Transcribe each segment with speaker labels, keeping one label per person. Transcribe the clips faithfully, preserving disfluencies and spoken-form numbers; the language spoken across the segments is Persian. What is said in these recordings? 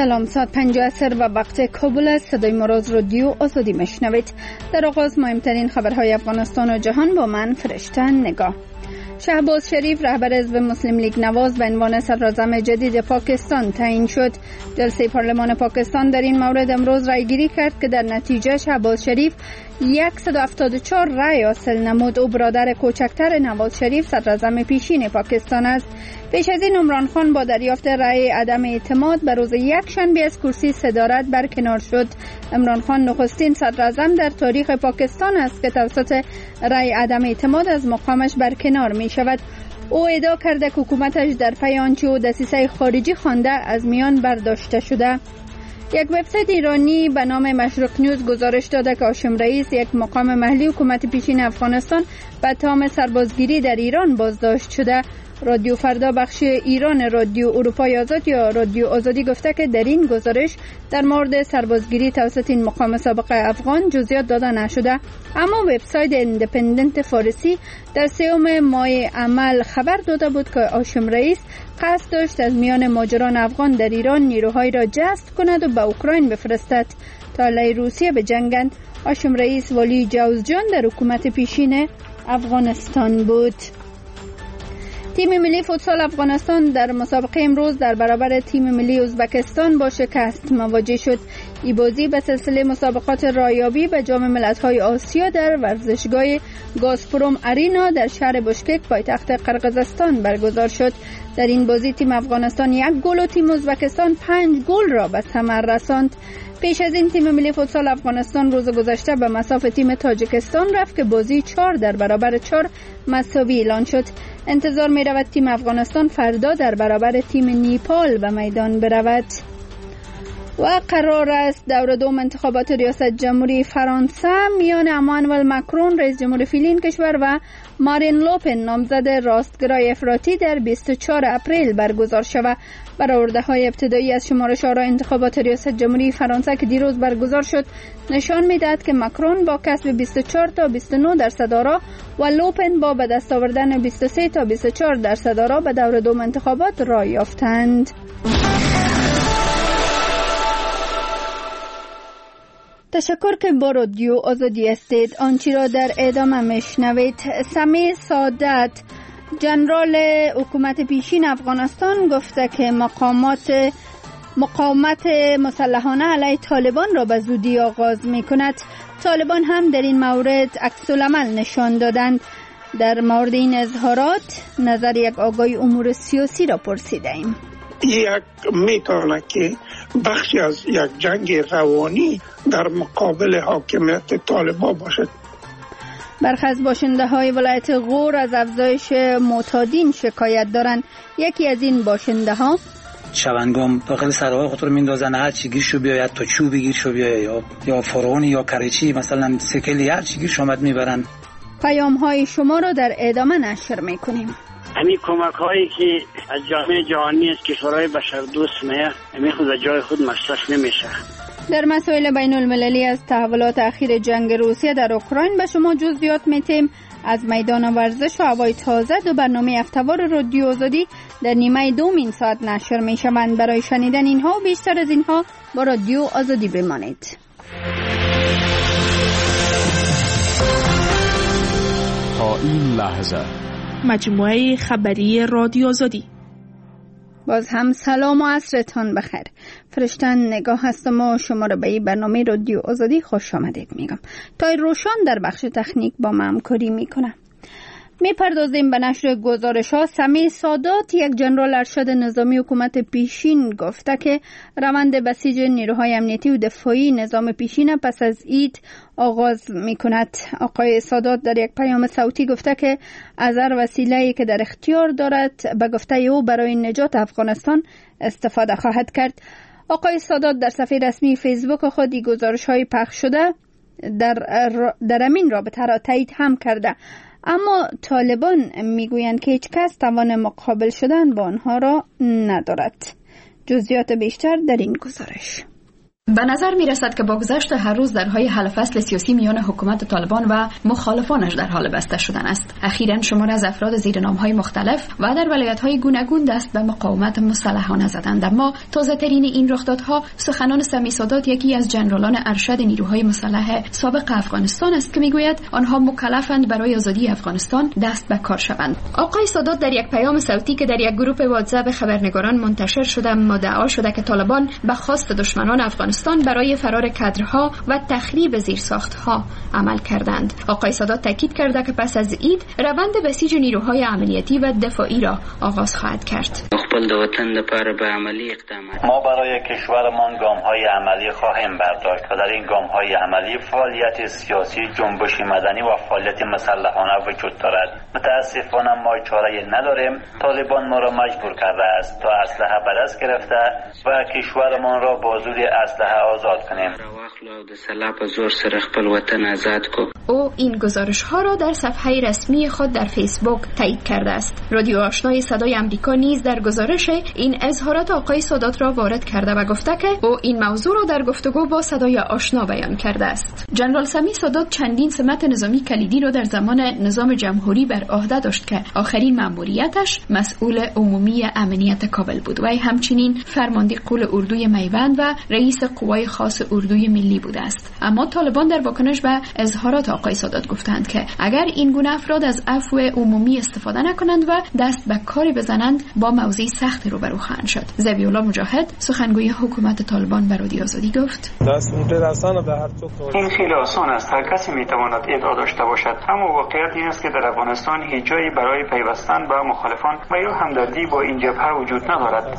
Speaker 1: سلام، ساعت پنج عصر و وقت کابل است. صدای مراز رادیو آزادی میشنوید. در آغاز مهمترین خبرهای افغانستان و جهان با من فرشته نگاه. شهباز شریف رهبر حزب مسلم لیگ نواز به عنوان صدراعظم جدید پاکستان تعیین شد. جلسه پارلمان پاکستان در این مورد امروز رایگیری کرد که در نتیجه شهباز شریف صد و هفتاد و چهار رای حاصل نمود. او برادر کوچکتر نواز شریف صدراعظم پیشین پاکستان است. پیش از این عمران خان با دریافت رای عدم اعتماد به روز یکشنبه از کرسی صدارت برکنار شد. عمران خان نخستین صدراعظم در تاریخ پاکستان است که توسط رای عدم اعتماد از مقامش برکنار می شود. او ادعا کرده که حکومتش در پی آنچه او دسیسه خارجی خوانده از میان برداشته شده. یک وبسایت ایرانی به نام مشرق نیوز گزارش داده که هاشم رئیس، یک مقام محلی حکومت پیشین افغانستان، به تهم سربازگیری در ایران بازداشت شده. رادیو فردا بخش ایران رادیو اروپای آزاد یا رادیو آزادی گفته که در این گزارش در مورد سربازگیری توسط این مقام سابق افغان جزئیات داده نشده، اما وبسایت ایندیپندنت فارسی در سوم ماه عمل خبر داده بود که هاشم رئیس قصد داشت از میان مهاجران افغان در ایران نیروهای را جذب کند و به اوکراین بفرستد تا علیه روسیه بجنگند. هاشم رئیس والی جوزجان در حکومت پیشین افغانستان بود. تیم ملی فوتسال افغانستان در مسابقه امروز در برابر تیم ملی ازبکستان با شکست مواجه شد. این بازی به سلسله مسابقات رایابی به جام ملت‌های آسیا در ورزشگاه گازپروم ارینا در شهر بشکک پایتخت قرقیزستان برگزار شد. در این بازی تیم افغانستان یک گل و تیم ازبکستان پنج گل را به ثمر رساند. پیش از این تیم ملی فوتسال افغانستان روز گذشته به مصاف تیم تاجیکستان رفت که بازی چهار در برابر چهار مساوی اعلان شد. انتظار می رود تیم افغانستان فردا در برابر تیم نیپال به میدان برود. و قرار است دور دوم انتخابات ریاست جمهوری فرانسه میان امانوئل ماکرون رئیس جمهور فعلی کشور و مارین لوپن نامزد راستگرای افراطی در بیست و چهارم اپریل برگزار شود. برآورده‌های ابتدایی از شمارش آرا انتخابات ریاست جمهوری فرانسه که دیروز برگزار شد نشان می‌دهد که ماکرون با کسب بیست و چهار تا بیست و نه درصد آرا و لوپن با به دست آوردن بیست و سه تا بیست و چهار درصد آرا به دور دوم انتخابات راه یافتند. تشکر که با رادیو آزادی هستید. آنچه را در ادامه میشنوید. سمیع سعادت جنرال حکومت پیشین افغانستان گفته که مقامات مقاومت مسلحانه علیه طالبان را به زودی آغاز می کند. طالبان هم در این مورد عکس العمل نشان دادند. در مورد این اظهارات نظر یک آگاه امور سیاسی را پرسیده ایم.
Speaker 2: یک میتونه که بخشی از یک جنگ روانی در مقابل حاکمیت طالبان باشد.
Speaker 1: برخی از باشنده های ولایت غور از افزایش معتادین شکایت دارند. یکی از این باشنده ها:
Speaker 3: شبنگام داخل سراهای خود رو میندازن، هر چی گیرشو بیاید تا چوبی گیرشو بیاید یا یا فرعونی یا کرچی مثلا سکلی هر چی گیرش اومد میبرن.
Speaker 1: پیام های شما رو در ادامه نشر میکنیم.
Speaker 4: همین کمک هایی که از جامعه جهانی از کشورهای بشردوست میه همین خود از جای خود مصرف نمیشه.
Speaker 1: در مسائل بین المللی از تحولات اخیر جنگ روسیه در اوکراین به شما جزئیات میتیم. از میدان ورزش و هوای تازه دو برنامه هفته‌وار رادیو آزادی در نیمه دوم این ساعت نشر میشوند. برای شنیدن اینها و بیشتر از اینها با رادیو آزادی بمانید.
Speaker 5: تا این لحظه
Speaker 6: مجموعه خبری رادیو آزادی.
Speaker 1: باز هم سلام و عصرتان بخیر. فرشته نگاه هستم و شما را به این برنامه رادیو آزادی خوش آمدید میگم. تای روشان در بخش تکنیک با من همکاری میکنه. میپردازیم به نشر گزارش ها. سمیع سعادت یک جنرال ارشد نظامی حکومت پیشین گفته که روند بسیج نیروهای امنیتی و دفاعی نظام پیشین پس از عید آغاز میکند. آقای سعادت در یک پیام صوتی گفته که از هر وسیله‌ای که در اختیار دارد به گفته او برای نجات افغانستان استفاده خواهد کرد. آقای سعادت در صفحه رسمی فیسبوک خود گزارش های پخش شده در در امین رابطه را تایید هم کرده، اما طالبان میگویند که هیچ کس توان مقابل شدن با آنها را ندارد. جزئیات بیشتر در این گزارش.
Speaker 7: به نظر می رسد که با گذشت هر روز درهای حل فصل سیاسی میان حکومت طالبان و مخالفانش در حال بسته شدن است. اخیراً شمار از افراد زیر نام‌های مختلف و در ولایت‌های گوناگون دست به مقاومت مسلحانه زدند. اما تازه‌ترین این رخدادها سخنان سمی سادات، یکی از جنرالان ارشد نیروهای مسلح سابق افغانستان است که میگوید آنها مکلفند برای آزادی افغانستان دست به کار شوند. آقای سادات در یک پیام صوتی که در یک گروه واتساپ خبرنگاران منتشر شده مدعا شده که طالبان به خواست دشمنان افغانستان برای فرار کادرها و تخریب زیرساختها عمل کردند. آقای سادات تاکید کرده که پس از عید روند بسیج نیروهای عملیاتی و دفاعی را آغاز خواهد کرد.
Speaker 8: ما برای کشورمان گام‌های عملی خواهیم برداشت و در این گام‌های عملی فعالیت سیاسی، جنبش مدنی و فعالیت مسلحانه وجود دارد. متاسفانه ما چاره‌ای نداریم. طالبان ما را مجبور کرده است تا اسلحه به دست گرفته و کشورمان را با زور اسلحه آزاد کنیم.
Speaker 7: او این گزارش ها را در صفحه رسمی خود در فیسبوک تایید کرده است. رادیو آشنای صدای آمریکا نیز در گزارش این اظهارات آقای سادات را وارد کرده و گفته که او این موضوع را در گفتگو با صدای آشنا بیان کرده است. جنرال سمی سادات چندین سمت نظامی کلیدی را در زمان نظام جمهوری بر عهده داشت که آخرین مأموریتش مسئول عمومی امنیت کابل بود و همچنین فرمانده قول اردوی میوند و رئیس قوای خاص اردوی ملی بوده است. اما طالبان در واکنش به اظهارات آقای سادات گفتند که اگر این گونه افراد از عفو عمومی استفاده نکنند و دست به کاری بزنند با موضوع سخت روبرو خواهند شد. ذبیح الله مجاهد سخنگوی حکومت طالبان به رادیو آزادی گفت:
Speaker 9: این خیلی آسان است، هر کسی میتواند ادعا داشته باشد، اما واقعیت این است که در افغانستان هیچ جایی برای پیوستن به مخالفان و یا همدردی با این جبهه وجود ندارد.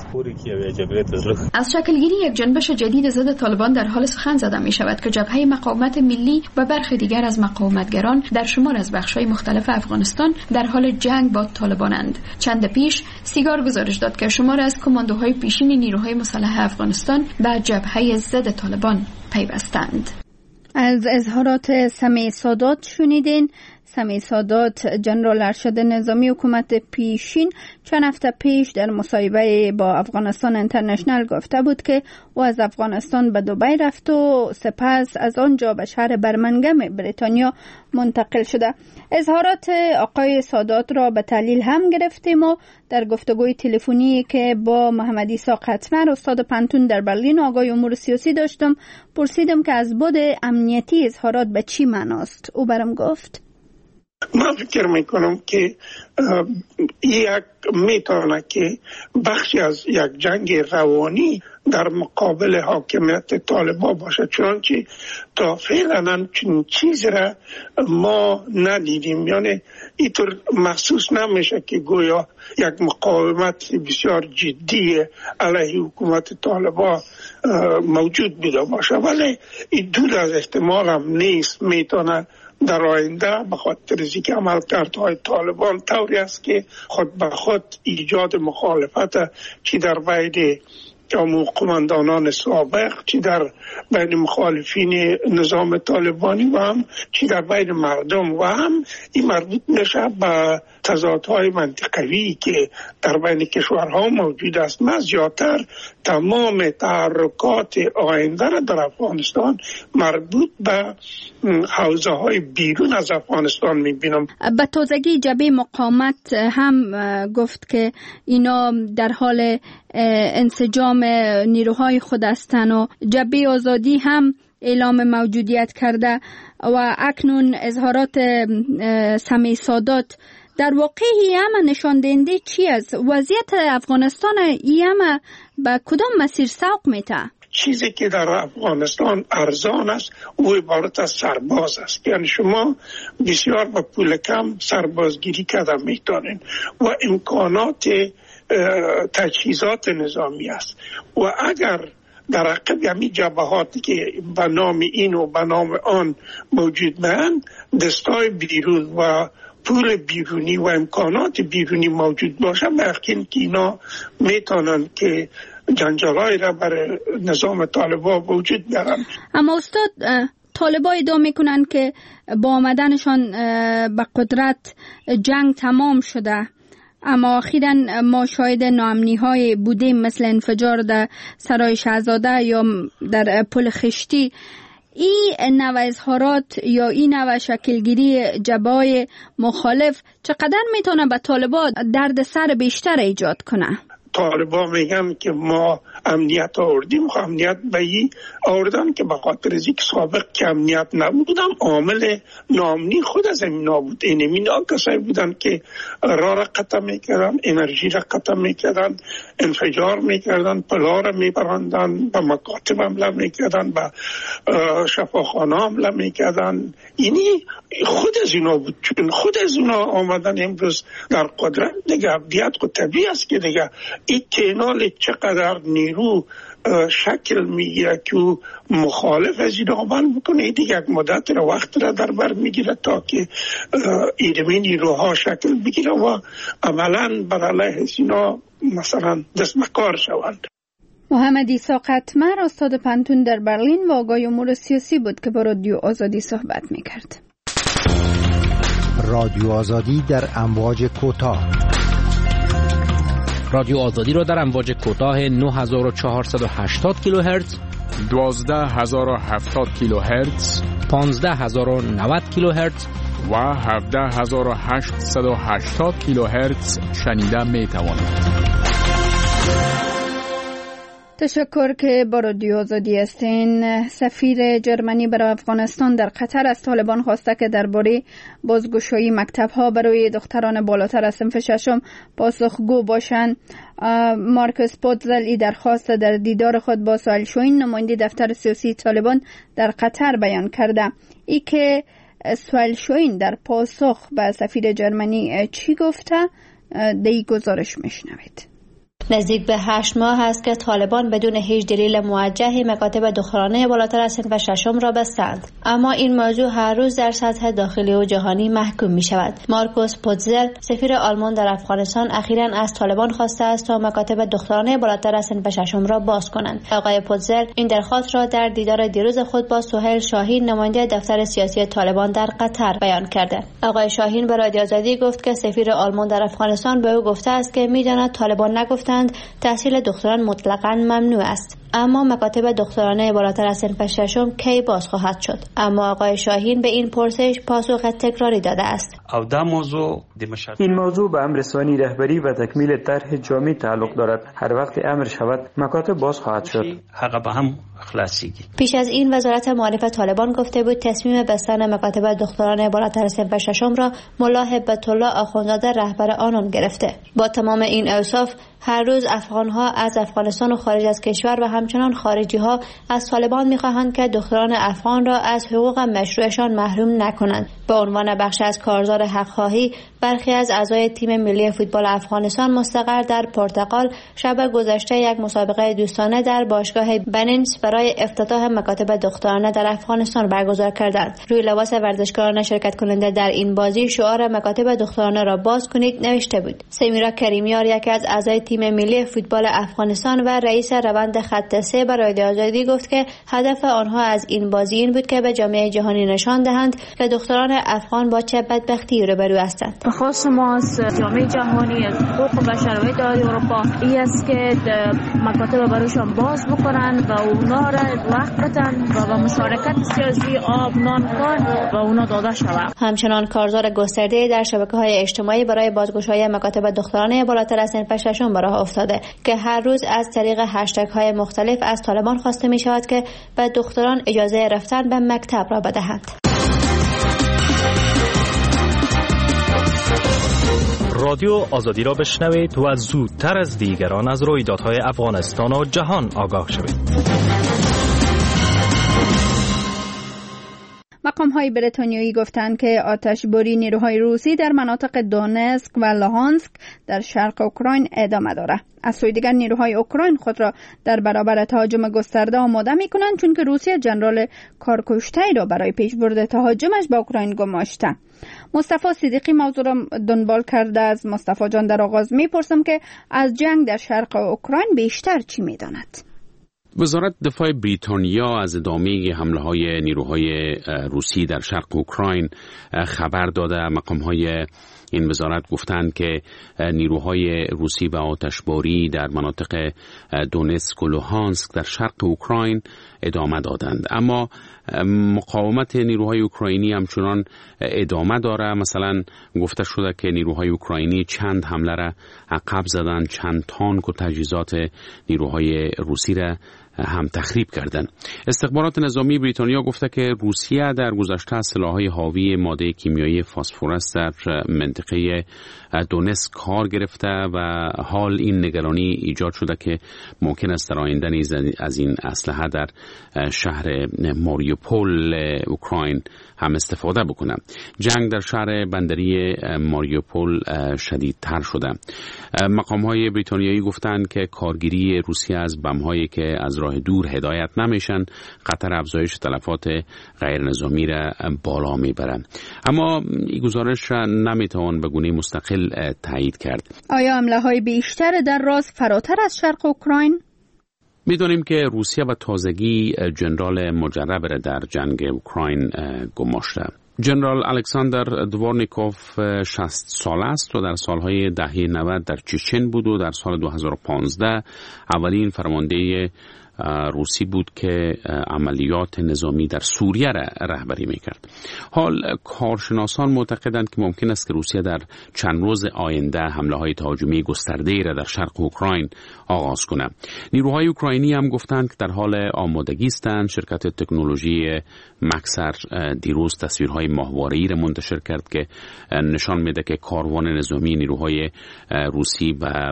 Speaker 7: از شکلگیری یک جنبش جدید ضد طالبان در حال سخن زده می شود که جبهه مقاومت ملی و برخی دیگر از مقاومتگران در شمار از بخش‌های مختلف افغانستان در حال جنگ با طالبانند. چند پیش سیگار گزارش داد که شمار از کماندوهای پیشین نیروهای مسلح افغانستان به جبهه ضد طالبان پیوستند.
Speaker 1: از اظهارات سمی سادات شنیدین. سمی سادات جنرال ارشد نظامی حکومت پیشین چند هفته پیش در مصاحبه با افغانستان اینترنشنل گفته بود که او از افغانستان به دبی رفت و سپس از آنجا به شهر برمنگم بریتانیا منتقل شده. اظهارات آقای سادات را به تحلیل هم گرفتیم و در گفتگوی تلفنی که با محمد عیسی قطمر استاد پنتون در برلین آقای امور سیاسی داشتم پرسیدم که از بعد امنیتی اظهارات به چی معناست. او برام گفت:
Speaker 2: من فکر میکنم که یک میتونه که بخشی از یک جنگ روانی در مقابل حاکمیت طالبان باشه، چنانچه تا فعلا چنین چیز را ما ندیدیم. یعنی اینطور محسوس نمیشه که گویا یک مقاومت بسیار جدی علیه حکومت طالبان موجود بوده باشه، ولی این دور از احتمال هم نیست. میتونه در آینده به خاطر از اینکه عملکردهای طالبان طوری است که خود به خود ایجاد مخالفت چی در بین قماندانان سابق، چی در بین مخالفین نظام طالبانی و هم چی در بین مردم و هم این مربوط میشه به تضادهای منطقوی که در بین کشورها موجود است. من زیادتر تمام تحرکات آینده را در افغانستان مربوط به حوزه های بیرون از افغانستان میبینم.
Speaker 1: به تازگی جبهه مقاومت هم گفت که اینا در حال انسجام نیروهای خود هستند و جبهه آزادی هم اعلام موجودیت کرده و اکنون اظهارات سمی سادات در واقع هم نشان دهنده چی است؟ وضعیت افغانستان هم به کدام مسیر سوق میته؟
Speaker 2: چیزی که در افغانستان ارزان است او عبارت از سرباز است. یعنی شما بسیار با پول کم سربازگیری کرده میتونین و امکانات تجهیزات نظامی است و اگر در عقب همین جبهاتی که به نام این و به نام آن موجود بودند دستای بیرون و پول بیرونی و امکانات بیرونی موجود باشه، یقین که اینا میتونن که جنجالای را برای نظام طالبان وجود دارن.
Speaker 1: اما استاد طالبان ادعا میکنن که با آمدنشان به قدرت جنگ تمام شده. اما اخیراً ما شاهد ناامنی های بودیم مثل انفجار در سرای شاهزاده یا در پل خشتی. این نوع اظهارات یا این نوع شکلگیری جبهه‌های مخالف چقدر میتونه به طالبان درد سر بیشتر ایجاد کنه؟
Speaker 2: طالبان میگن که ما امنیت آوردیم، خب امنیت به این آوردن که به خاطر از اینکه سابق که امنیت نبودم عامل ناامنی خود از این نابود. این اینا کسایی بودن که راه را قطع میکردن، انرژی را قطع میکردن، انفجار میکردن، پلا را میبراندن، به مکاتب حمله میکردن، به شفاخانه حمله میکردن. اینی خود از اینا بود، چون خود از اینا آمدن امروز در قدرت. دیگه ابدیت خود طبیعی است که دیگه این کنال چقدر نیرو شکل میگیره که مخالف از این عمل بکنه، دیگه یک مدت را وقت را در بر میگیره تا که ایرمی نیروها شکل بگیره و عملا بر علیه از اینا مثلا دست به کار شوند.
Speaker 1: محمد عیسی قطمر استاد پنتون در برلین و آقای امور سیاسی بود که با رادیو آزادی صحبت میکرد.
Speaker 10: رادیو آزادی در امواج کوتاه.
Speaker 11: رادیو آزادی را در امواج کوتاه نه هزار و چهارصد و هشتاد کیلوهرتز،
Speaker 5: دوازده هزار و هفتاد کیلوهرتز،
Speaker 11: پانزده هزار و نود کیلوهرتز
Speaker 5: و هفده هزار و هشتصد و هشتاد کیلوهرتز شنیده می توانید.
Speaker 1: تشکر که با رادیو آزادی هستین. سفیر جرمنی برای افغانستان در قطر از طالبان خواسته که درباره بازگشایی مکتب‌ها برای دختران بالاتر از صنف ششم پاسخگو باشند. مارکوس پوتزل درخواست در دیدار خود با سوال شوین نماینده دفتر سیاسی طالبان در قطر بیان کرده. ای که سوال شوین در پاسخ به سفیر جرمنی چی گفته؟ دی گزارش میشنوید.
Speaker 12: نزدیک به هشت ماه است که طالبان بدون هیچ دلیل موجهی مکاتب دخترانه بالاتر از صنف ششم را بستند، اما این موضوع هر روز در سطح داخلی و جهانی محکوم می شود. مارکوس پوتزل سفیر آلمان در افغانستان اخیراً از طالبان خواسته است تا مکاتب دخترانه بالاتر از صنف ششم را باز کنند. آقای پوتزل این درخواست را در دیدار دیروز خود با سهیل شاهین نماینده دفتر سیاسی طالبان در قطر بیان کرده. آقای شاهین به رادیو آزادی گفت که سفیر آلمان در افغانستان به او گفته است که می‌داند طالبان نگفتند تحصیل دختران مطلقاً ممنوع است، اما مکاتب دخترانه بالاتر از صنف ششم کی باز خواهد شد؟ اما آقای شاهین به این پرسش پاسخ تکراری داده است.
Speaker 9: این موضوع به امر ثانی رهبری و تکمیل طرح جامع تعلق دارد. هر وقت امر شود مکاتب باز خواهد شد.
Speaker 12: پیش از این وزارت معارف طالبان گفته بود تصمیم بستن مکاتب دخترانه بالاتر از صنف ششم را ملا هبت الله آخوندزاده رهبر آنان گرفته. با تمام این اوصاف هر روز افغان‌ها از افغانستان و خارج از کشور و همچنان خارجی‌ها از طالبان می‌خواهند که دختران افغان را از حقوق مشروعشان محروم نکنند. به عنوان بخش از کارزار حق‌خواهی برخی از اعضای تیم ملی فوتبال افغانستان مستقر در پرتغال شب گذشته یک مسابقه دوستانه در باشگاه بنینس برای افتتاح مکاتب دخترانه در افغانستان برگزار کردند. روی لباس ورزشکاران شرکت کننده در این بازی شعار مکاتب دخترانه را باز کنید نوشته بود. سمیرا کریمیار یکی از اعضای تیم ملی فوتبال افغانستان و رئیس روند خط سه برای رادیو آزادی گفت که هدف آنها از این بازی این بود که به جامعه جهانی نشان دهند که دختران افغان با چه بدبختی روبرو هستند.
Speaker 13: خواست ما از جامعه جهانی، از حقوق بشر و اتحادیه اروپا این است که مکاتب برایشان باز بکنند و اونا را وقت بدن و با مشارکت سیاسی آب نان کار و اونا داده شود.
Speaker 12: همچنان کارزار گسترده در شبکه‌های اجتماعی برای بازگشایی مکاتب دخترانه بالاتر از صنف ششم به راه افتاده که هر روز از طریق هشتگ‌های مختلف از طالبان خواسته می شود که به دختران اجازه رفتن به مکتب را بدهند.
Speaker 14: رادیو آزادی را بشنوید و زودتر از دیگران از رویدادهای افغانستان و جهان آگاه شوید.
Speaker 1: مقام‌های بریتانیایی گفتند که آتشباری نیروهای روسی در مناطق دونسک و لوهانسک در شرق اوکراین ادامه دارد. از سوی دیگر نیروهای اوکراین خود را در برابر تهاجم گسترده آماده می‌کنند چون که روسیه ژنرال کارکشته‌ای را برای پیشبرد تهاجمش به اوکراین گماشته. مصطفی صدیقی موضوع را دنبال کرده. از مصطفی جان در آغاز می‌پرسم که از جنگ در شرق اوکراین بیشتر چی می‌داند؟
Speaker 15: وزارت دفاع بریتانیا از ادامه حمله‌های نیروهای روسی در شرق اوکراین خبر داده. مقام‌های این وزارت گفتند که نیروهای روسی به آتشباری در مناطق دونتسک و لوهانسک در شرق اوکراین ادامه دادند. اما مقاومت نیروهای اوکراینی همچنان ادامه داره. مثلا گفته شده که نیروهای اوکراینی چند حمله را عقب زدند، چند تانک و تجهیزات نیروهای روسی را هم تخریب کردند. استخبارات نظامی بریتانیا گفته که روسیه در گذشته سلاح‌های حاوی ماده کیمیایی فسفرس در منطقه دونتسک کار گرفته و حال این نگرانی ایجاد شده که ممکن است در آینده نیز از این اسلحه در شهر ماریوپول اوکراین هم استفاده بکنه. جنگ در شهر بندری ماریوپول شدیدتر شده. مقام‌های بریتانیایی گفتند که کارگیری روسیه از بم‌هایی که از راه دور هدایت نمیشن خطر افزایش تلفات غیر نظامی را بالا میبرن. اما این گزارش را نمیتوان به گونه مستقل تایید کرد.
Speaker 1: آیا حمله‌های بیشتر در راست فراتر از شرق اوکراین؟
Speaker 15: میدونیم که روسیه به تازگی جنرال مجرب را در جنگ اوکراین گماشته. جنرال الکساندر دوارنیکوف شصت ساله است و در سالهای دهه نود در چچن بود و در سال دو هزار و پانزده اولین فرمانده روسی بود که عملیات نظامی در سوریه را رهبری میکرد. حال کارشناسان معتقدند که ممکن است که روسیه در چند روز آینده حمله های تهاجمی گسترده را در شرق اوکراین آغاز کنه. نیروهای اوکراینی هم گفتند که در حال آمادگی هستند. شرکت تکنولوژی مکسر دیروز تصویرهای ماهواره‌ای را منتشر کرد که نشان میده که کاروان نظامی نیروهای روسی به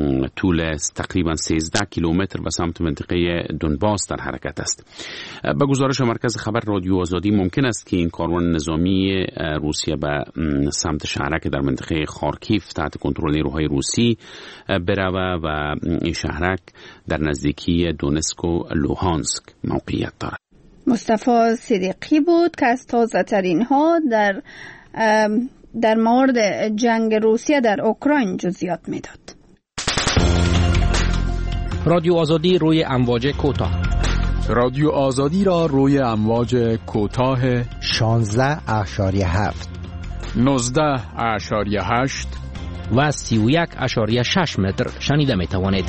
Speaker 15: طول تقریبا سیزده کیلومتر به سمت منطقه دونباس در حرکت است. به گزارش مرکز خبر رادیو آزادی ممکن است که این کاروان نظامی روسیه به سمت شهرک در منطقه خارکیف تحت کنترل نیروهای روسی بروه و این شهرک در نزدیکی دونتسک و لوهانسک موقعیت دارد.
Speaker 1: مصطفی صدیقی بود که از تازه ترین ها در در مورد جنگ روسیه در اوکراین جزئیات میداد.
Speaker 11: رادیو آزادی روی امواج کوتاه.
Speaker 5: رادیو آزادی را روی امواج کوتاه
Speaker 10: شانزده اشاریه هفت،
Speaker 5: نوزده اشاریه هشت
Speaker 11: و سی و یک اشاریه شش متر شنیده می توانید.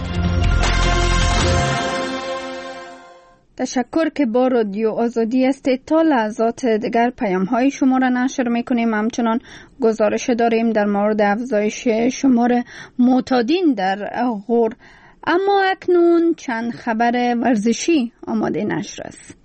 Speaker 1: تشکر که با رادیو آزادی هستید. تا لحظات دیگر پیام های شما را نشر میکنیم. همچنان گزارش داریم در مورد افزایش شمار معتادین در غور. اما اکنون چند خبر ورزشی آماده نشر است.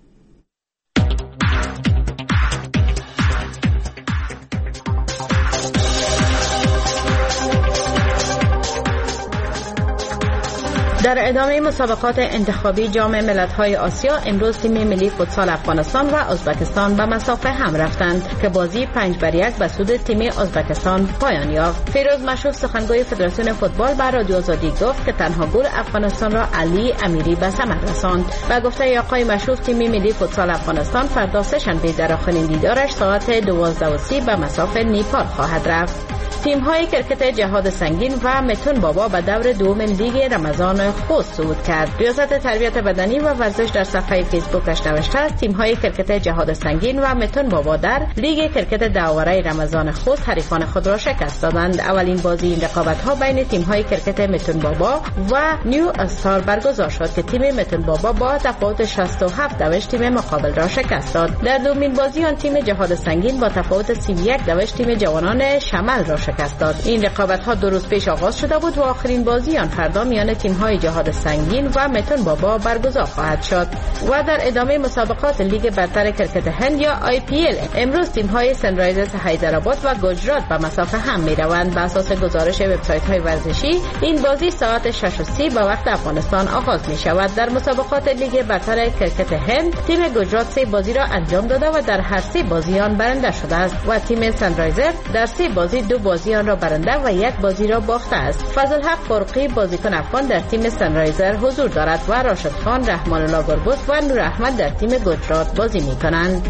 Speaker 16: در ادامه مسابقات انتخابی جام ملت‌های آسیا امروز تیم ملی فوتسال افغانستان و ازبکستان به مسافه هم رفتند که بازی پنج بر یک به سود تیم ازبکستان پایان یافت. فیروز مشروف سخنگوی فدراسیون فوتبال به رادیو آزادی گفت که تنها گل افغانستان را علی امیری به ثمر رساند و گفته آقای مشروف تیم ملی فوتسال افغانستان فردا سه‌شنبه در آخرین دیدارش ساعت دوازده و سی به مسافه نیپال خواهد رفت. تیم‌های کرکت جهاد سنگین و متون بابا به دور دوم لیگ رمضان خوست صعود کرد. ریاست تربیت بدنی و ورزش در صفحه فیسبوکش نوشته است تیم‌های کرکت جهاد سنگین و متون بابا در لیگ کرکت داوره رمضان خوست حریفان خود را شکست دادند. اولین بازی این رقابت‌ها بین تیم‌های کرکت متون بابا و نیو استار برگزار شد که تیم متون بابا با تفاوت شصت و هفت دوش تیم مقابل را شکست داد. در دومین بازی آن تیم جهاد سنگین با تفاوت سی و یک دوش تیم جوانان شمال را شکست داد. این رقابت‌ها دو روز پیش آغاز شده بود و آخرین بازی آن فردا میان تیم‌های جهاد سنگین و متون بابا برگزار خواهد شد. و در ادامه مسابقات لیگ برتر کرکت هند یا آی پی ال امروز تیم‌های سنرایزرز حیدرآباد و گجرات به مسافه هم می‌روند. بر اساس گزارش وبسایت‌های ورزشی این بازی ساعت شش و سی به وقت افغانستان آغاز می‌شود. در مسابقات لیگ برتر کرکت هند تیم گجرات سه بازی را انجام داده و در هر سه بازی آن برنده شده است و تیم سنرایزر در سه بازی دو بازی آن را برنده و یک بازی را باخته است. فضل حق فرقی بازیکن افغان در تیم سنرایزر حضور دارد و راشد خان، رحمان الله گربوس و نور احمد در تیم گجرات بازی می‌کنند.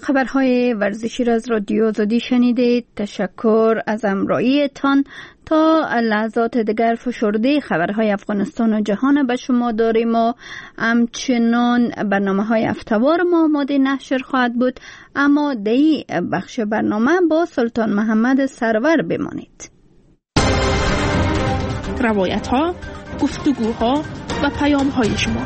Speaker 1: خبرهای ورزشی را از رادیو آزادی شنیدید. تشکر از همراهیتان. تا لحظات دیگر فشرده خبرهای افغانستان و جهان به شما داریم و همچنان برنامه های هفته‌وار ما آماده نشر خواهد بود، اما دی بخش برنامه با سلطان محمد سرور بمانید.
Speaker 6: روایت ها، گفتگوها و پیام های شما.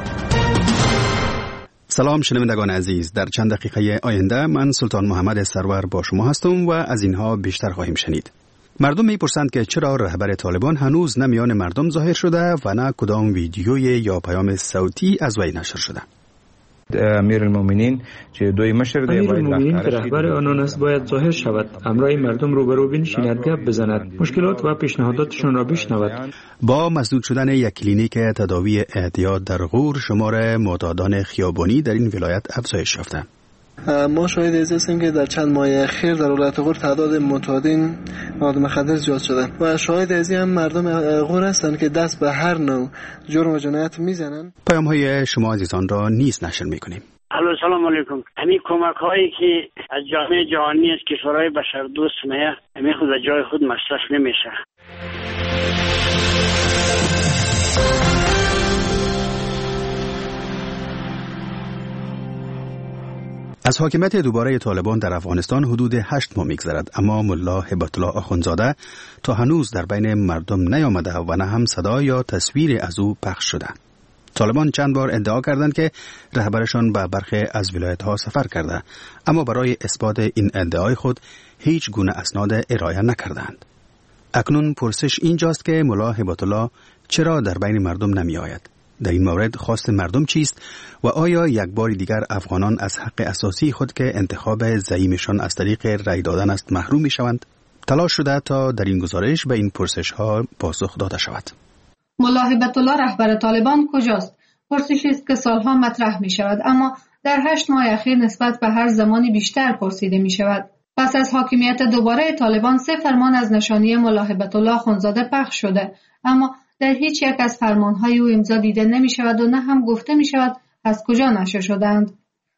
Speaker 17: سلام شنوندگان عزیز، در چند دقیقه آینده من سلطان محمد سرور با شما هستم و از اینها بیشتر خواهیم شنید. مردم میپرسند که چرا رهبر طالبان هنوز نه میان مردم ظاهر شده و نه کدام ویدیوی یا پیام صوتی از وی نشر شده.
Speaker 18: امیرالمومنین که دوی مشر دی
Speaker 19: امیرالمومنین که رهبر آنان است باید ظاهر شود، همراه مردم روبرو بنشیند، گپ بزند، مشکلات و پیشنهاداتشان را بشنود.
Speaker 17: با مسدود شدن یک کلینیک تداوی اعتیاد در غور، شمار معتادان خیابانی در این ولایت افزایش یافته.
Speaker 20: ما شاهد از هستیم که در چند ماه اخیر در ولایت غور تعداد معتادین مواد مخدر زیاد شده و شاهد از این هم مردم غور هستند که دست به هر نوع جرم و جنایت میزنن.
Speaker 17: پیام های شما عزیزان را نیز نشر میکنیم.
Speaker 4: الو سلام علیکم. همین کمک هایی که از جامعه جهانی از کشورهای بشردوست میه، همین خود از جای خود مصرف نمیشه.
Speaker 17: از حاکمیت دوباره طالبان در افغانستان حدود هشت ماه میگذرد، اما ملا هبت الله آخوندزاده تا هنوز در بین مردم نیامده و نه هم صدا یا تصویر از او پخش شده. طالبان چند بار ادعا کردند که رهبرشان به برخی از ولایت‌ها سفر کرده، اما برای اثبات این ادعای خود هیچ گونه اسناد ارائه نکردند. اکنون پرسش اینجاست که ملا هبت الله چرا در بین مردم نمیآید؟ در این مورد خواست مردم چیست و آیا یک بار دیگر افغانان از حق اساسی خود که انتخاب زعیمشان از طریق رأی دادن است محروم می شوند؟ تلاش شده تا در این گزارش به این پرسش ها پاسخ داده شود.
Speaker 21: ملا هبت الله رهبر طالبان کجاست؟ پرسشی است که سالها مطرح می شود، اما در هشت ماه اخیر نسبت به هر زمانی بیشتر پرسیده می شود. پس از حاکمیت دوباره طالبان سه فرمان از نشانی ملا هبت الله آخوندزاده پخش شده، اما در هیچ یک از فرمانهای او امضا دیده نمی شود و نه هم گفته می شود از کجا نشر شدند.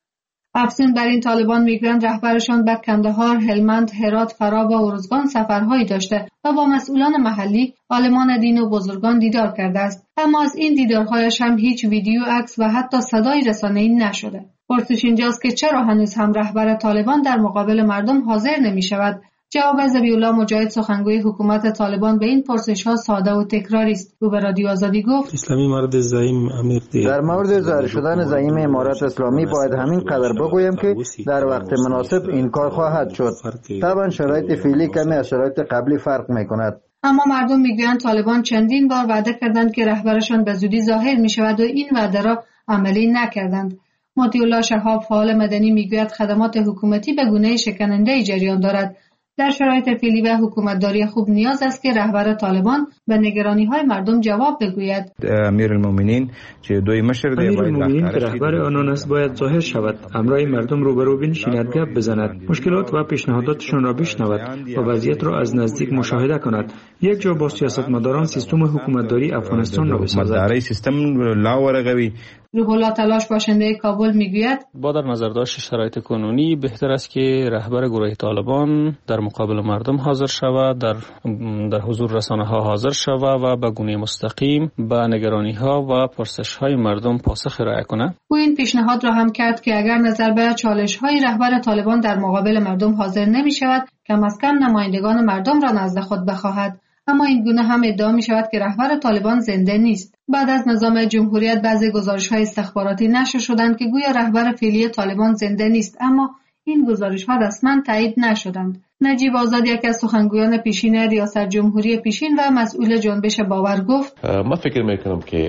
Speaker 21: افزون بر این طالبان میگویند رهبرشان به کندهار، هلمند، هرات، فرا و ارزگان سفرهایی داشته و با مسئولان محلی، عالمان دین و بزرگان دیدار کرده است، اما از این دیدارهایش هم هیچ ویدیو، عکس و حتی صدای رسانه‌ای نشده. پرسش اینجاست که چرا هنوز هم رهبر طالبان در مقابل مردم حاضر نمی شود؟ جواب ذبیح‌الله مجاهد سخنگوی حکومت طالبان به این پرسش‌ها ساده و تکراری است. او به رادیو آزادی گفت:
Speaker 19: اسلامی مرد زعیم امیر دی.
Speaker 22: در مورد ظاهر شدن زعیم امارت اسلامی باید همین قدر بگویم که در وقت مناسب این کار خواهد شد. طبعا شرایط فعلی کمی از شرایط قبلی فرق می‌کند.
Speaker 21: اما مردم میگویند طالبان چندین بار وعده کردند که رهبرشان به زودی ظاهر می‌شود و این وعده را عملی نکردند. مطیع الله شهاب فعال مدنی میگوید خدمات حکومتی به گونه شکننده جریان دارد. در شرایط فعلی و حکومتداری خوب نیاز است که رهبر طالبان به نگرانی‌های مردم جواب بگوید.
Speaker 18: امیرالمومنین که دوی مشر دی
Speaker 19: امیرالمومنین که رهبر آنان است باید ظاهر شود، همراه مردم روبرو بنشیند، گپ بزند، مشکلات و پیشنهاداتشان را بشنود و وضعیت را از نزدیک مشاهده کند. یک جا با سیاستمداران سیستم حکومتداری افغانستان را بسازد.
Speaker 18: در سیستم لاورقوی
Speaker 21: روح الله تلاش باشنده کابل میگوید
Speaker 23: با در نظر داشت شرایط کنونی بهتر است که رهبر گروه طالبان در مقابل مردم حاضر شود، در در حضور رسانه ها حاضر شود و به گونه مستقیم به نگرانی ها و پرسش های مردم پاسخ ارائه کند.
Speaker 21: او این پیشنهاد را هم کرد که اگر نظر به چالش های رهبر طالبان در مقابل مردم حاضر نمی شود، کم از کم نمایندگان مردم را نزد خود بخواهد. اما این گونه هم ادعا می شود که رهبر طالبان زنده نیست. بعد از نظام جمهوریت بعضی گزارش‌های استخباراتی نشر شدند که گویا رهبر فعلی طالبان زنده نیست، اما این گزارش‌ها رسما تایید نشدند. نجیب آزاد یک از سخنگویان پیشین ریاست جمهوری پیشین و مسئول جنبش باور گفت:
Speaker 24: من فکر میکنم که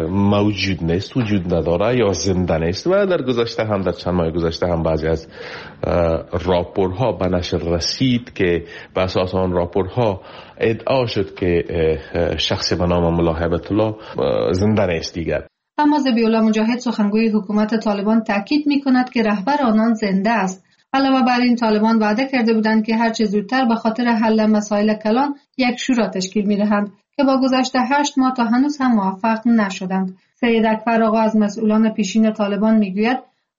Speaker 24: موجود نیست، وجود نداره یا زنده نیست و در گذشته هم در چند ماه گذشته هم بعضی از راپورها به نشر رسید که به اساس آن راپورها ادعا شد که شخصی به نام ملا هبت الله زنده نیست دیگر.
Speaker 21: اما ذبیح‌الله مجاهد سخنگوی حکومت طالبان تاکید می‌کند که رهبر آنان زنده است. علاوه بر این طالبان وعده کرده بودند که هر چه زودتر به خاطر حل مسائل کلان یک شورا تشکیل می‌دهند که با گذشت هشت ماه تا هنوز هم موفق نشدند. سید اکبر آقا از مسئولان پیشین طالبان میگوید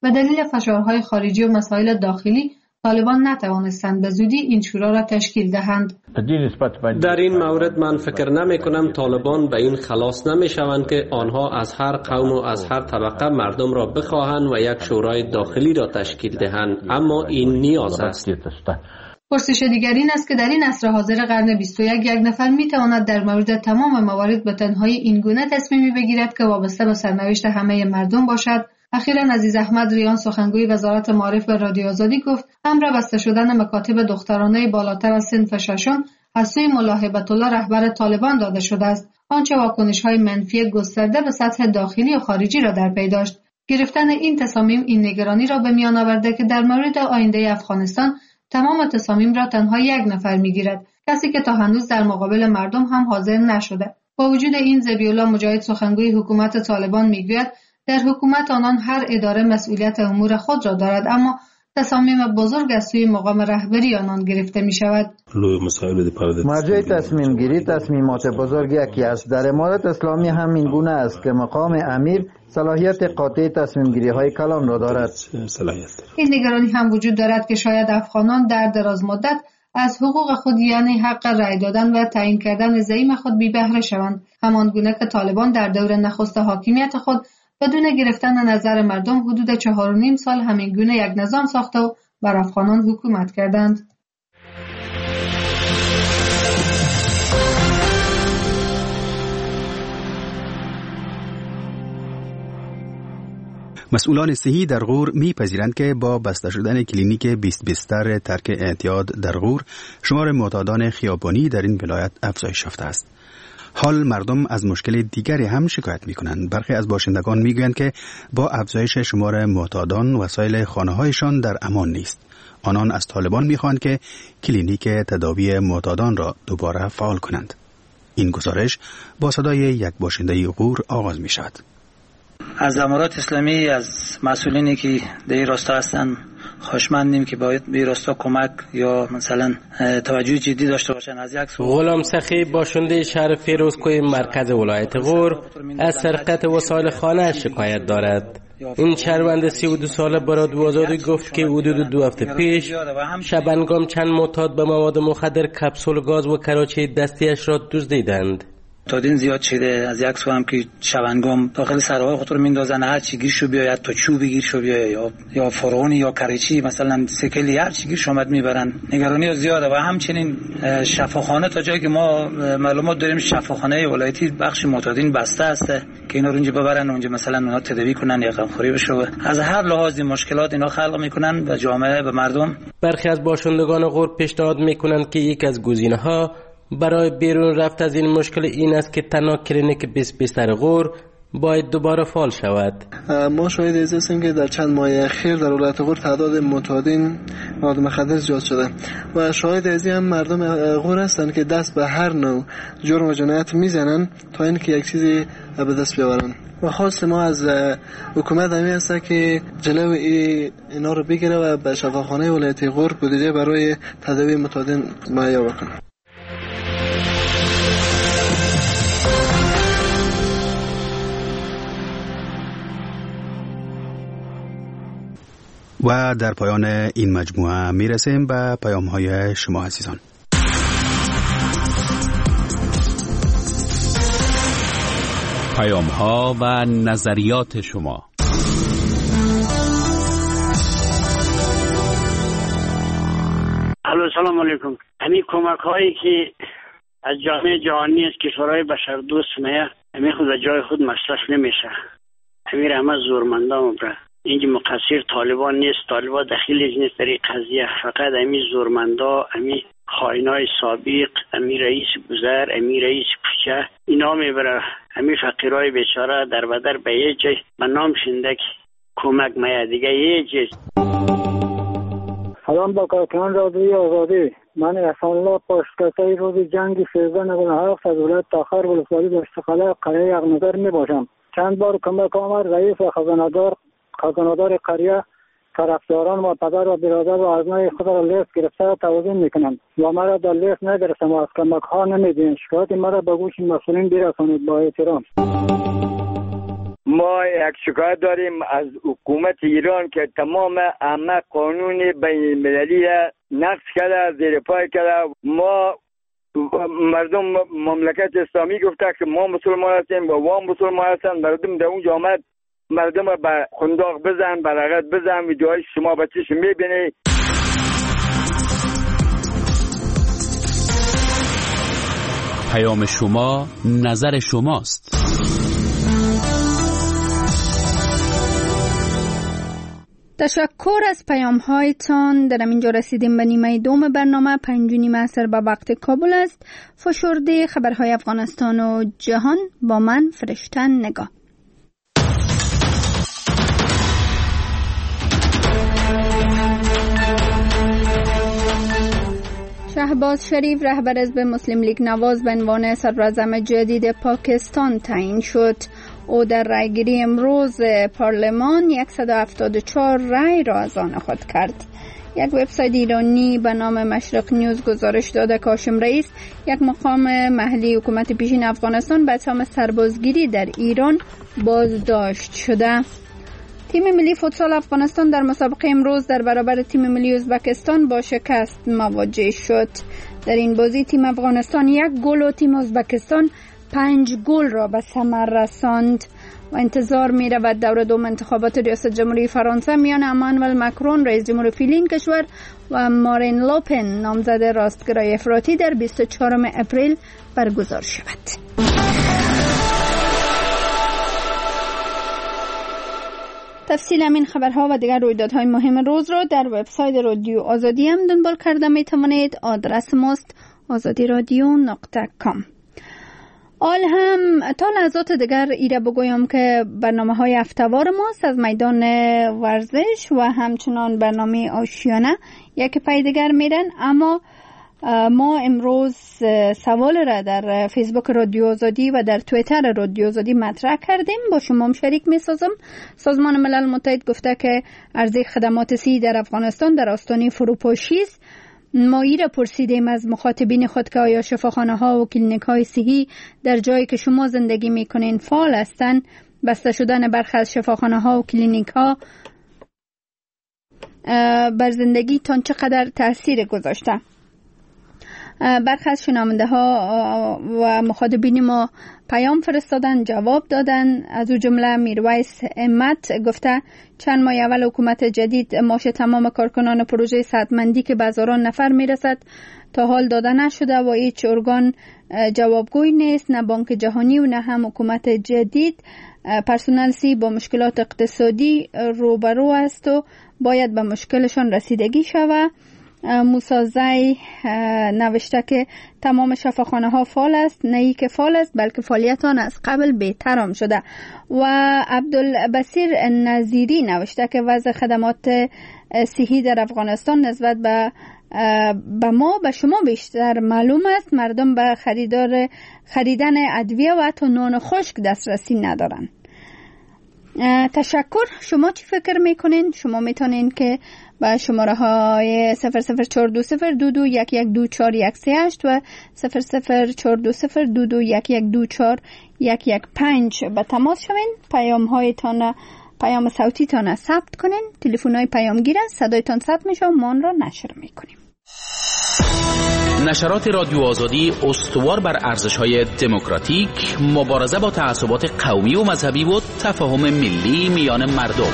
Speaker 21: به دلیل فشارهای خارجی و مسائل داخلی طالبان نتوانستند به زودی این شورا را تشکیل دهند.
Speaker 2: در این مورد من فکر نمی کنم طالبان به این خلاص نمی شوند که آنها از هر قوم و از هر طبقه مردم را بخواهند و یک شورای داخلی را تشکیل دهند، اما این نیاز است.
Speaker 21: پرسش دیگر این است که در این عصر حاضر قرن بیست و یک یک نفر می تواند در مورد تمام موارد به تنهایی این گونه تصمیمی بگیرد که وابسته به سرنوشت همه مردم باشد؟ اخیراً عزیز احمد ریان سخنگوی وزارت معارف به رادیو آزادی گفت امر بسته شدن مکاتب دخترانه بالاتر از صنف ششم از سوی ملا هیبت الله رهبر طالبان داده شده است، آنچه واکنش‌های منفی گسترده به سطح داخلی و خارجی را در پی داشت. گرفتن این تصامیم این نگرانی را به میان آورده که در مورد آینده افغانستان تمام تصامیم را تنها یک نفر میگیرد، کسی که تا هنوز در مقابل مردم هم حاضر نشده. با وجود این، ذبیح الله مجاهد سخنگوی حکومت طالبان میگوید در حکومت آنان هر اداره مسئولیت امور خود را دارد، اما تصامیم بزرگ از سوی مقام رهبری آنان گرفته می شود.
Speaker 22: مرجع تصمیم گیری تصمیمات بزرگ یکی است. در امارت اسلامی هم این گونه است که مقام امیر صلاحیت قاطع تصمیم گیری های کلان را دارد.
Speaker 21: این نگرانی هم وجود دارد که شاید افغانان در دراز مدت از حقوق خود یعنی حق رأی دادن و تعیین کردن زعیم خود بی بهره شوند، همان گونه که طالبان در دور نخست حاکمیت خود بدون گرفتن نظر مردم حدود چهار و نیم سال همین گونه یک نظام ساخته و بر افغانان حکومت کردند.
Speaker 17: مسئولان صحی در غور می‌پذیرند که با بسته شدن کلینیک بیست بستر ترک اعتیاد در غور، شمار معتادان خیابانی در این ولایت افزایش یافته است. حال مردم از مشکل دیگری هم شکایت می‌کنند. برخی از باشندگان می‌گویند که با افزایش شمار معتادان وسایل خانه‌هایشان در امان نیست. آنان از طالبان می‌خواهند که کلینیک تداوی معتادان را دوباره فعال کنند. این گزارش با صدای یک باشنده غور آغاز می‌شود.
Speaker 3: از امارات اسلامی از مسئولینی که در این راستا هستند خوشمندیم که باید به راستا کمک یا مثلا توجه جدی داشته باشند. از یک سو
Speaker 7: غلام سخی باشنده شهر فیروزکوی مرکز ولایت غور از سرقت وسایل خانه شکایت دارد. این شهروند سی و دو ساله به رادیو آزادی گفت که حدود دو هفته پیش شبانگام چند معتاد به مواد مخدر، کپسول گاز و کراچه دستیش را دزدیدند.
Speaker 3: تادین زیاد شده. از یک سو هم که شبانگام داخل سرهای خود رو میندازن، هر چی گیرشو بیاید تا چوبی گیرشو بیاید یا یا فرعونی یا کریچی مثلا سکلی هر چی گیرشو اومد میبرن. نگرانی زیاده و همچنین شفاخانه تا جایی که ما معلومات داریم شفاخانه ولایتی بخش معتادین بسته است که اینا رو اونجا ببرن، اونجا مثلا اونا تداوی کنن یا غمخوری بشه. از هر لحاظی مشکلات اینا خلق میکنن و جامعه و مردم.
Speaker 7: برخی از باشندگان غور پیشنهاد میکنند که یک از گزینه‌ها برای بیرون رفت از این مشکل این است که تنها کلینیک بیست بستر غور باید دوباره فعال شود.
Speaker 20: ما شاهد از هستیم که در چند ماه اخیر در ولایت غور تعداد معتادین مواد مخدر زیاد شده و شاهد از این هم مردم غور هستند که دست به هر نوع جرم و جنایت میزنن تا اینکه یک چیزی به دست بیاورن. و خواست ما از حکومت همین است که جلو اینا رو بگیره و به شفاخانه ولایت غور بودجه برای تداوی معتادین مهیا بکنه.
Speaker 17: و در پایان این مجموعه میرسیم به پیام های شما عزیزان.
Speaker 15: پیام ها و نظریات شما.
Speaker 4: الو سلام علیکم. همین کمک هایی که از جامعه جهانی است کشورهای بشردوست میه همین خود جای خود مصرف نمیشه. همین همه زورمندان بره. اینجا مقصر طالبان نیست، طالبان دخیلش نیست در این قضیه، فقط امی زورمندا، امی خائنای سابق، امی رئیس بزر، امی رئیس کوچه اینا میبره امی فقیرای بیچاره در بدر به یه جای به نام شندک کمک میه دیگه یه جای.
Speaker 8: سلام با کارکنان رادیوی آزادی. من احسان الله پاشکتای روز جنگ سیزده نود و هفت از ولایت تاخر ولسوالی دشتخاله قریه یغنظر می باشم. چند بار کمک آمد رئیس و خزاندار خزاندار قریه طرفداران و پدر و برادر و ابنای خود را لیست گرفته توضیح میکنند و مرا در لیست نگرفتم و از کمک ها نمیدین. شکایت مرا به گوش مسئولین برسانید با احترام.
Speaker 9: ما یک شکایت داریم از حکومت ایران که تمام همه قانون بین المللی نقض کرده، زیر پای کرده. ما مردم مملکت اسلامی گفته که ما مسلمان هستیم و وام مسلمان هستن. مردم در اونجا آمد مردم به خنداق بزن، به رغت بزن، ویدیوهای شما بچهش میبینی.
Speaker 15: پیام شما، نظر شماست.
Speaker 1: تشکر از پیام هایتان. در اینجا رسیدیم به نیمه دوم برنامه. پنج و نیم عصر به وقت کابل است. فشرده خبرهای افغانستان و جهان با من فرشته نگاه. شهباز شریف رهبر حزب مسلم لیگ نواز به عنوان صدراعظم جدید پاکستان تعیین شد. او در رایگیری امروز پارلمان صد و هفتاد و چهار رای را از آن خود کرد. یک وبسایت ایرانی به نام مشرق نیوز گزارش داده که هاشم رئیس، یک مقام محلی حکومت پیشین افغانستان، به اتهام سربازگیری در ایران بازداشت شده. تیم ملی فوتسال افغانستان در مسابقه امروز در برابر تیم ملی ازبکستان با شکست مواجه شد. در این بازی تیم افغانستان یک گل و تیم ازبکستان پنج گل را به ثمر رساند و انتظار می رود دور دوم انتخابات ریاست جمهوری فرانسه میان امانوئل مکرون رئیس جمهور فعلی کشور و مارین لوپن نامزد راستگرای افراطی در بیست و چهارم اپریل برگزار شود. تفصیل همین خبرها و دیگر رویدادهای مهم روز را در وبسایت رادیو آزادی هم دنبال کرده می توانید. آدرس ماست آزادی رادیو نقطه کام. آل هم تا لحظات دیگر ایره بگویم که برنامه های هفته‌وار ماست از میدان ورزش و همچنان برنامه آشیانه یک پای دیگر میرن. اما ما امروز سوال را در فیسبوک رادیو آزادی و در توییتر رادیو آزادی مطرح کردیم، با شما هم شریک می سازم. سازمان ملل متحد گفته که عرضه خدمات صحی در افغانستان در آستانه فروپاشی است. ما ای را پرسیدیم از مخاطبین خود که آیا شفاخانه ها و کلینیک های صحی در جایی که شما زندگی می کنین فعال هستند. بسته شدن برخی از شفاخانه ها و کلینیک ها بر زندگی تان چقدر تاثیر گذاشته؟ برخی از شنونده ها و مخاطبین ما پیام فرستادن، جواب دادن. از او جمله میرویس امت گفته چند ماه اول حکومت جدید معاش تمام کارکنان پروژه صحتمندی که به هزاران نفر میرسد تا حال داده نشده و هیچ ارگان جوابگوی نیست، نه بانک جهانی و نه هم حکومت جدید. پرسنل سی با مشکلات اقتصادی روبرو است و باید به مشکلشان رسیدگی شود. موسازی نوشته که تمام شفاخانه ها فعال است، نه ای که فعال است بلکه فعالیت آن از قبل بهتر هم شده. و عبدالبصیر نظیری نوشته که وضع خدمات صحی در افغانستان نسبت به به ما به شما بیشتر معلوم است. مردم به خریدار خریدن ادویه و حتی نان خشک دسترسی ندارن. تشکر. شما چی فکر میکنین؟ شما میتونین که با شماره های صفر صفر چهار دو صفر دو دو یک یک دو چهار یک سه هشت و صفر صفر چهار دو صفر دو دو یک یک دو چهار یک یک پنج به تماس شوین. پیام هایتان پیام صوتی تان ثبت کنین. تلفن های پیامگیر است، صدایتان ثبت میشه و ما آن را نشر میکنیم.
Speaker 11: نشرات رادیو آزادی استوار بر ارزش‌های دموکراتیک، مبارزه با تعصبات قومی و مذهبی و تفاهم ملی میان مردم.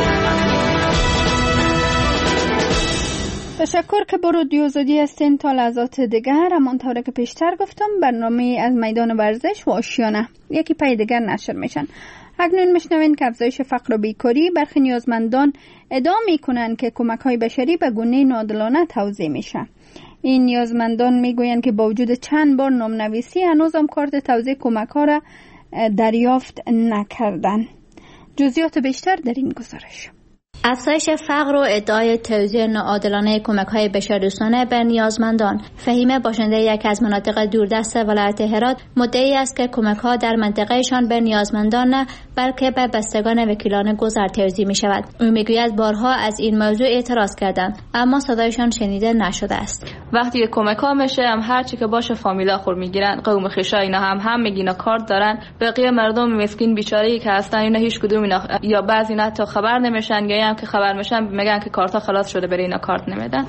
Speaker 1: تشکر که با رادیو آزادی هستین تا لحظات دیگر. همانطور که پیشتر گفتم برنامه از میدان ورزش و آشیانه یکی پای دیگر نشر میشن. اکنون میشنوین که افزایش فقر و بیکاری برخی نیازمندان ادعا میکنن که کمک‌های بشری به گونه ناعادلانه توزیع میشه. این نیازمندان میگویند که با وجود چند بار نامنویسی هنوز هم کارت توزیع کمک‌ها را دریافت نکردن. جزئیات بیشتر در این گزارش.
Speaker 10: افزایش فقر و ادعای توزیع ناعادلانه کمک‌های بشردوستانه به نیازمندان. فهیم باشنده یک از مناطق دوردست ولایت هرات مدعی است که کمک‌ها در منطقهشان به نیازمندان نه بلکه به بستگان وکیلان گذر توزیع می‌شود. او می‌گوید بارها از این موضوع اعتراض کردند اما صدایشان شنیده نشده است.
Speaker 12: وقتی که کمک‌ها میشه هم هر چی که باشه فامیلا خور میگیرن، قوم خویشا اینا هم هم میگینا کارت دارن، بقیه مردم مسکین بیچاره‌ای که هستن اینا هیچ کدوم اینا یا بعضی نه تا خبر نمیشن یا هم که خبر میشن میگن که کارتا خلاص شده برای اینا کارت نمیدن.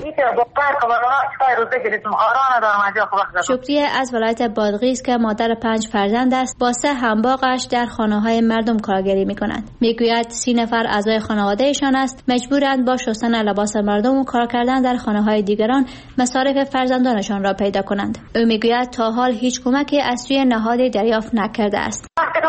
Speaker 10: شکریه از ولایت بادغیس که مادر پنج فرزند است با سه همباغش در خانه‌های مردم کارگری میکنند. میگوید سی نفر اعضای خانوادهشان است مجبورند با شستن لباس مردم و کار کردن در خانه‌های دیگران مصارف فرزندانشان را پیدا کنند. او میگوید تا حال هیچ کمکی از سوی نهادی دریافت نکرده است.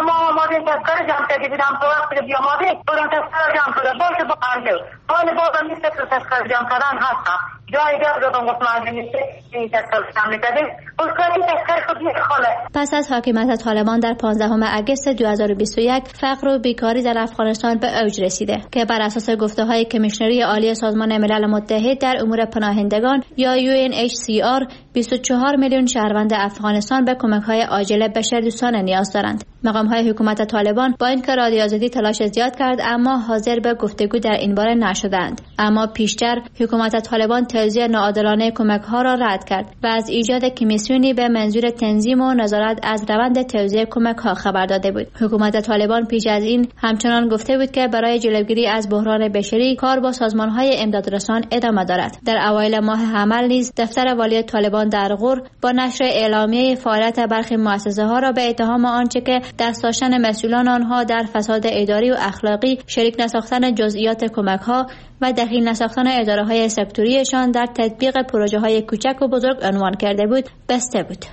Speaker 10: پس از حاکمیت طالبان در پانزدهم اگست دو هزار و بیست و یک فقر و بیکاری در افغانستان به اوج رسیده که بر اساس گفته‌های کمیشنری عالی سازمان ملل متحد در امور پناهندگان یا یو ان اچ سی آر بیست و چهار میلیون شهروند افغانستان به کمک‌های عاجل بشردوستانه نیاز دارند. مقام‌های حکومت طالبان با اینکه رادیو آزادی تلاش زیاد کرد اما حاضر به گفتگو در این باره نشدند. اما پیشتر حکومت طالبان توزیع ناعادلانه کمک‌ها را رد کرد و از ایجاد کمیسیونی به منظور تنظیم و نظارت از روند توزیع کمک‌ها خبر داده بود. حکومت طالبان پیش از این همچنان گفته بود که برای جلوگیری از بحران بشری کار با سازمان‌های امدادرسان ادامه دارد. در اوایل ماه حمل نیز دفتر والی طالبان در غور با نشر اعلامیه فعالیت برخی مؤسسه‌ها را به اتهام آنچه که دست داشتن مسئولان آنها در فساد اداری و اخلاقی، شریک نساختن جزئیات کمک‌ها و دخیل نساختن اداره‌های سکتوریشان در تطبیق پروژه‌های کوچک و بزرگ عنوان کرده بود بسته بود.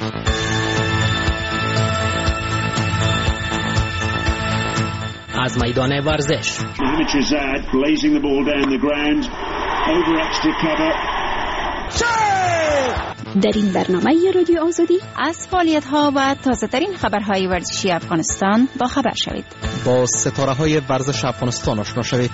Speaker 13: از میدان ورزش
Speaker 14: در این برنامه رادیو آزادی از فعالیت‌ها و تازه‌ترین خبرهای ورزشی افغانستان با خبر شوید.
Speaker 13: با ستاره‌های ورزش افغانستان آشنا شوید.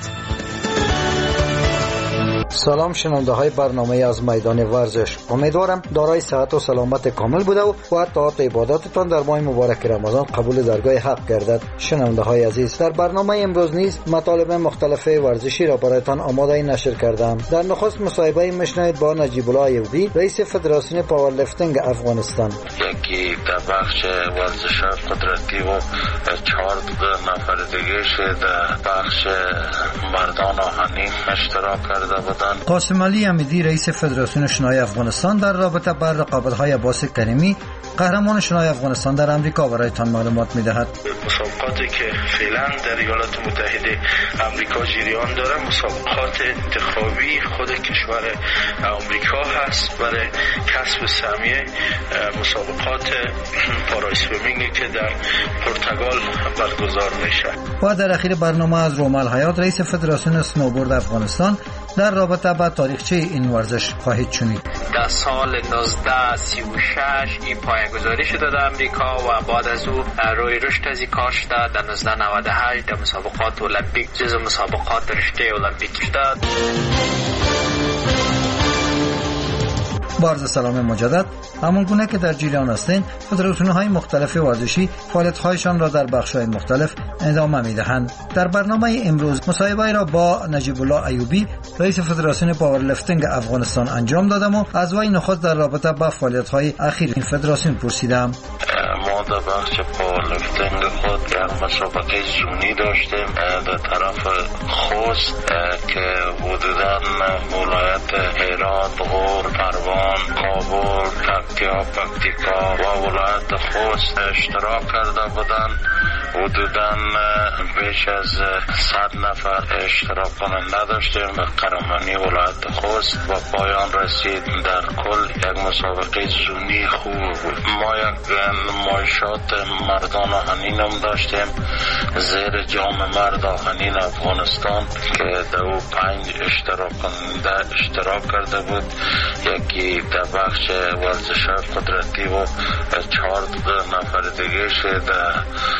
Speaker 22: سلام شنونده های برنامه از میدان ورزش. امیدوارم دارای صحت و سلامت کامل بوده و و طاعت عبادتتان در ماه مبارک رمضان قبول درگاه حق گردد. شنونده های عزیز، در برنامه امروز نیز مطالب مختلف ورزشی را برایتان آماده نشر کردم. در نخست مصاحبه میشنوید با نجیب الله ایوبی، رئیس فدراسیون پاورلیفتینگ افغانستان.
Speaker 25: یکی در بخش ورزش قدرتی و چهار نفر دیگه در بخش مردان آهنین اشتراک کرده بودند.
Speaker 22: قاسم علی امیدی، رئیس فدراسیون شنای افغانستان، در رابطه با رقابت‌های عباس کریمی، قهرمان شنای افغانستان در امریکا برایتان معلومات می‌دهد.
Speaker 26: مسابقاتی که فعلا در ایالات متحده آمریکا جریان داره مسابقات انتخابی خود کشور آمریکا هست برای کسب سهمیه مسابقات پاراسویمینگ که در پرتغال برگزار میشه.
Speaker 22: و در اخیر برنامه از رومال حیات، رئیس فدراسیون اسنوبورد افغانستان، در رابطه با تاریخچه این ورزش خواهید شنید.
Speaker 27: در سال نوزده سی و شش این پایه‌گذاری شده در امریکا و بعد از او روی رشد از این کار شده. در نوزده نود و هشت در مسابقات المپیک جزو مسابقات رشته المپیک شد.
Speaker 22: بارز سلام مجدد. همون گونه که در جریان هستین، فدراسیون‌های مختلف ورزشی فعالیت‌هایشان را در بخش‌های مختلف ادامه می‌دهند. در برنامه امروز مصاحبه را با نجیب الله ایوبی، رئیس فدراسیون پاورلیفتینگ افغانستان انجام دادم و از وی نخست در رابطه با فعالیت‌های اخیر این فدراسیون پرسیدم.
Speaker 25: ما در بخش پاورلیفتینگ خود یک مسابقه زونی داشتیم در طرف خوست که حدوداً ولایت هرات، غور، پروان، کابل، تکتیا، پکتیکا و ولایت خوست اشتراک کرده بودند. حدوداً بیش از صد نفر اشتراک کننده داشتیم به قهرمانی ولایت خوست و پایان رسید. در کل یک مسابقه زونی خوب بود. ما یک نمایشات مردان آهنین هم داشتیم زیر جام مرد آهنین افغانستان که دو پنج اشتراک کننده اشتراک کرده بود. یکی در بخش ورزش قدرتی و چهار نفر دیگه در بخش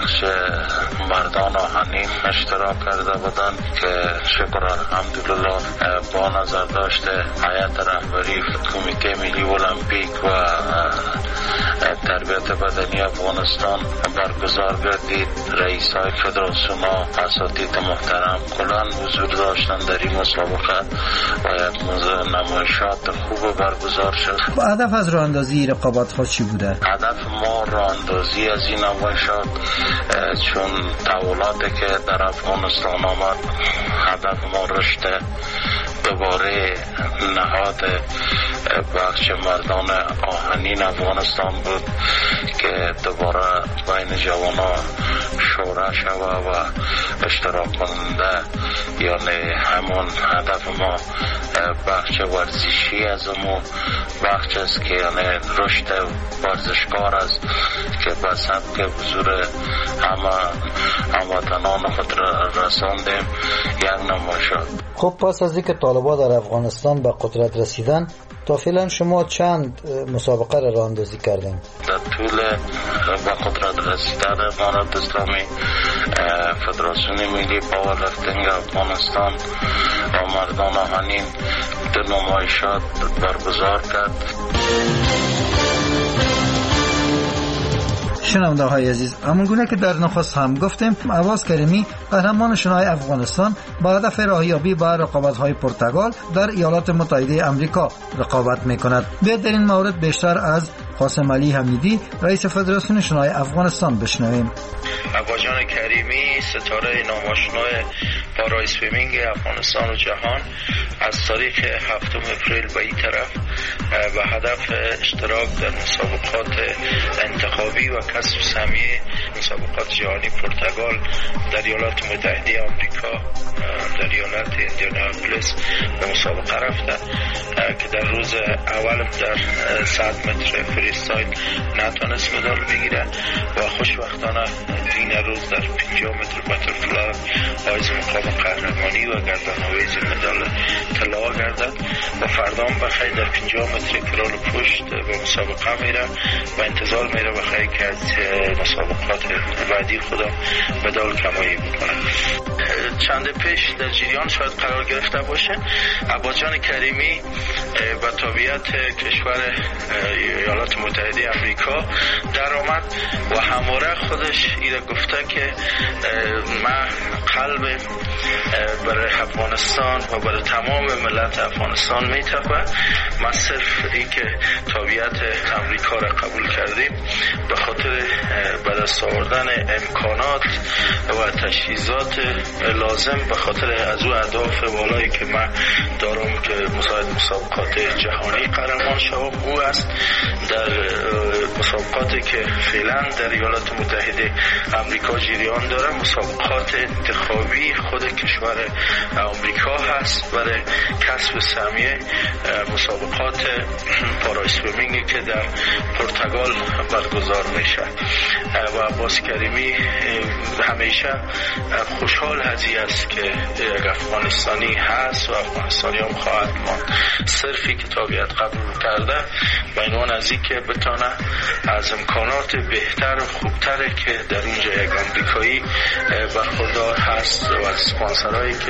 Speaker 25: بخش مردان آهنین اشتراک کرده بودند که شکر الحمدلله با نظر داشته هیئت رهبری کمیته ملی المپیک و تربیت بدنی افغانستان برگزار گردید. رئیس های فدراسیون ها، اساتید محترم کلان حضور داشتن در این مسابقه و یک نمایشات خوب برگزار شد.
Speaker 22: هدف از راه اندازی رقابت ها چی بوده؟
Speaker 25: هدف ما راه اندازی از این نمایشات چون تحولاتی که در افغانستان آمد، هدف ما رشد دوباره نهاد بخش مردان آهنین افغانستان بود که دوباره بین جوانا شورا شوه و اشتراک کننده، یعنی همون هدف ما بخش ورزشی از امو بخش است که یعنی رشد ورزشکار است که به سبک حضور همه هموطنان خود رساندیم یک نمایشات.
Speaker 22: خب پس از اینکه طالبان در افغانستان به قدرت رسیدن تا فعلا شما چند مسابقه را راه اندازی کردین؟
Speaker 25: در طول به قدرت رسیدن امارت اسلامی فدراسیون ملی پاورلیفتینگ افغانستان و مردان آهنین دو نمایشات برگزار کرد.
Speaker 22: شنونده های عزیز، همونگونه که در نخست هم گفتیم، عباس کریمی قهرمان شنای افغانستان با هدف راهیابی به رقابت های پرتغال در ایالات متحده آمریکا رقابت میکند. بیاید در این مورد بیشتر از قاسم علی حمیدی رئیس فدراسیون شنای افغانستان بشنویم.
Speaker 26: عباجان کریمی ستاره ناماشنای پارا اسویمینگ افغانستان و جهان از تاریخ هفتم اپریل به این طرف به هدف اشتراک در مسابقات انتخابی و کسب سهمیه مسابقات جهانی پرتغال در ایالات متحده آمریکا در ایالت ایندیاناپولیس به مسابقه رفتن که در روز اول در صد متر فریستایل نتونست مدال بگیره و خوشبختانه این روز در پنجاه متر باترفلای حائز مقام قهرمانی و گردن‌آویز مدال طلا گردد و فردا بخیر در پنجاه متر کرال پشت به مسابقه میره و انتظار میره بخیر که از مسابقات بعدی خدا مدال کمایی بکنه. چند پیش در جریان شاید قرار گرفته باشه عباجان کریمی با تابعیت کشور ایالات متحده آمریکا در آمد و همواره خودش ایره گفته که من قلب برای افغانستان و برای تمام ملت افغانستان میتپه. ما صرف این که تابعیت امریکا را قبول کردیم به خاطر به دست آوردن امکانات و تجهیزات لازم به خاطر از او اهداف والایی که من دارم که مساعد مسابقات جهانی قهرمان شوم او است. در مسابقاتی که فعلا در ایالات متحده آمریکا جریان داره مسابقات انتخابی خود کشور آمریکا هست برای کسب سهمیه مسابقات پارا اسویمینگی که در پرتغال برگزار میشه و عباس کریمی همیشه خوشحال هزی است که یک افغانستانی هست و افغانستانی هم خواهد ماند. صرفی که تابعیت قبول کرده و اینوان از این که بتانه از امکانات بهتر و خوبتر که در اونجا یک امریکایی برخوردار هست و اسپانسرهایی که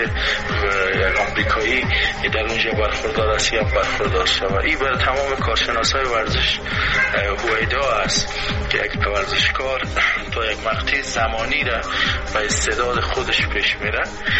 Speaker 26: یک امریکایی در اونجا برخوردار است یا برخوردار شود. این برای تمام کارشناسای ورزش هویدا است که یک ورزشکار تا یک مقطع زمانی را به استعداد خودش پیش میره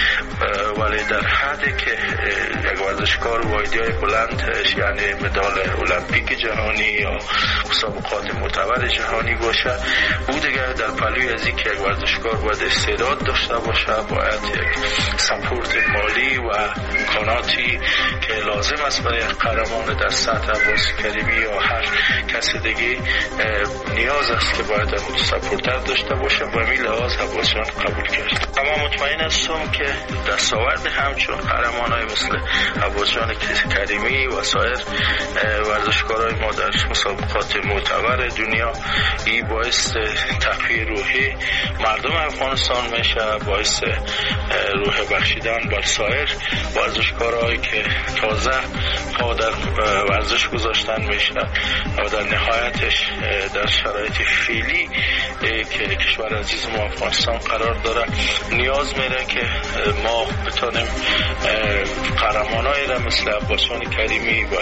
Speaker 26: ولی در حدی که یک ورزشکار وایدیای بلندش یعنی مدال المپیک جهانی یا مسابقات معتبر جهانی باشه او دیگه در پلوی از این که یک ورزشکار باید استعداد داشته باشه باید یک سپورت مالی و امکاناتی که لازم است برای قهرمان در سطح عباس کریمی یا هر کس دیگه نیاز است که باید سپورتر داشته باشه و همین لحاظ عباس جان قبول کرد. اما مطمئن هستم که دستاورد همچون قهرمانای مثل عباس جان کریمی و سایر ورزشکارای ما در مسابقات معتبر دنیا این باعث تقویت روحی مردم افغانستان میشه، باعث روح بخشیدن بر سایر ورزشکارایی که تازه پا در ورزش گذاشتن میشه و در نهایتش در شرایط فعلی که کشور عزیز ما افغانستان قرار داره نیاز میره که ما بتونیم قهرمانایی را مثل عباسان کریمی و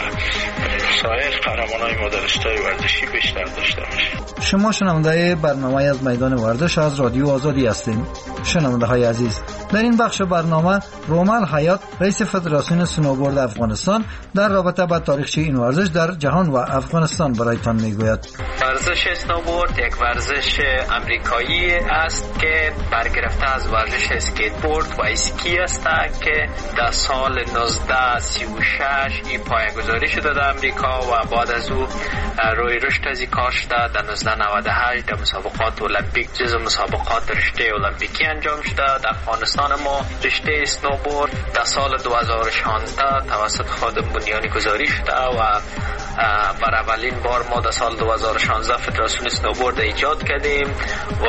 Speaker 26: سایر قهرمانای ما در رشته ورزشی بیشتر داشته باشیم.
Speaker 22: شما شنونده برنامه از میدان ورزش از رادیو آزادی هستید. شنونده های عزیز، در این بخش برنامه رومل حیات رئیس فدراسیون سنوبورد افغانستان در رابطه با تاریخچه این ورزش در جهان و افغانستان برایتان میگوید.
Speaker 27: ورزش اسنوبورد یک ورزش امریکایی است که برگرفته از ورزش اسکیتبورد و اسکی است که در سال نوزده سی و شش ای پایه‌گذاری شده در امریکا و بعد از او روی رشد از کار شده. در نوزده نود و هشت در مسابقات المپیک جزو مسابقات رشته المپیکی انجام شده. در افغانستان ما رشته اسنوبورد در سال دو هزار و شانزده توسط خادم بنیانی گذاری شده و بر اولین بار ما در سال دو هزار و شانزده فدراسیون اسنوبورد ایجاد کردیم و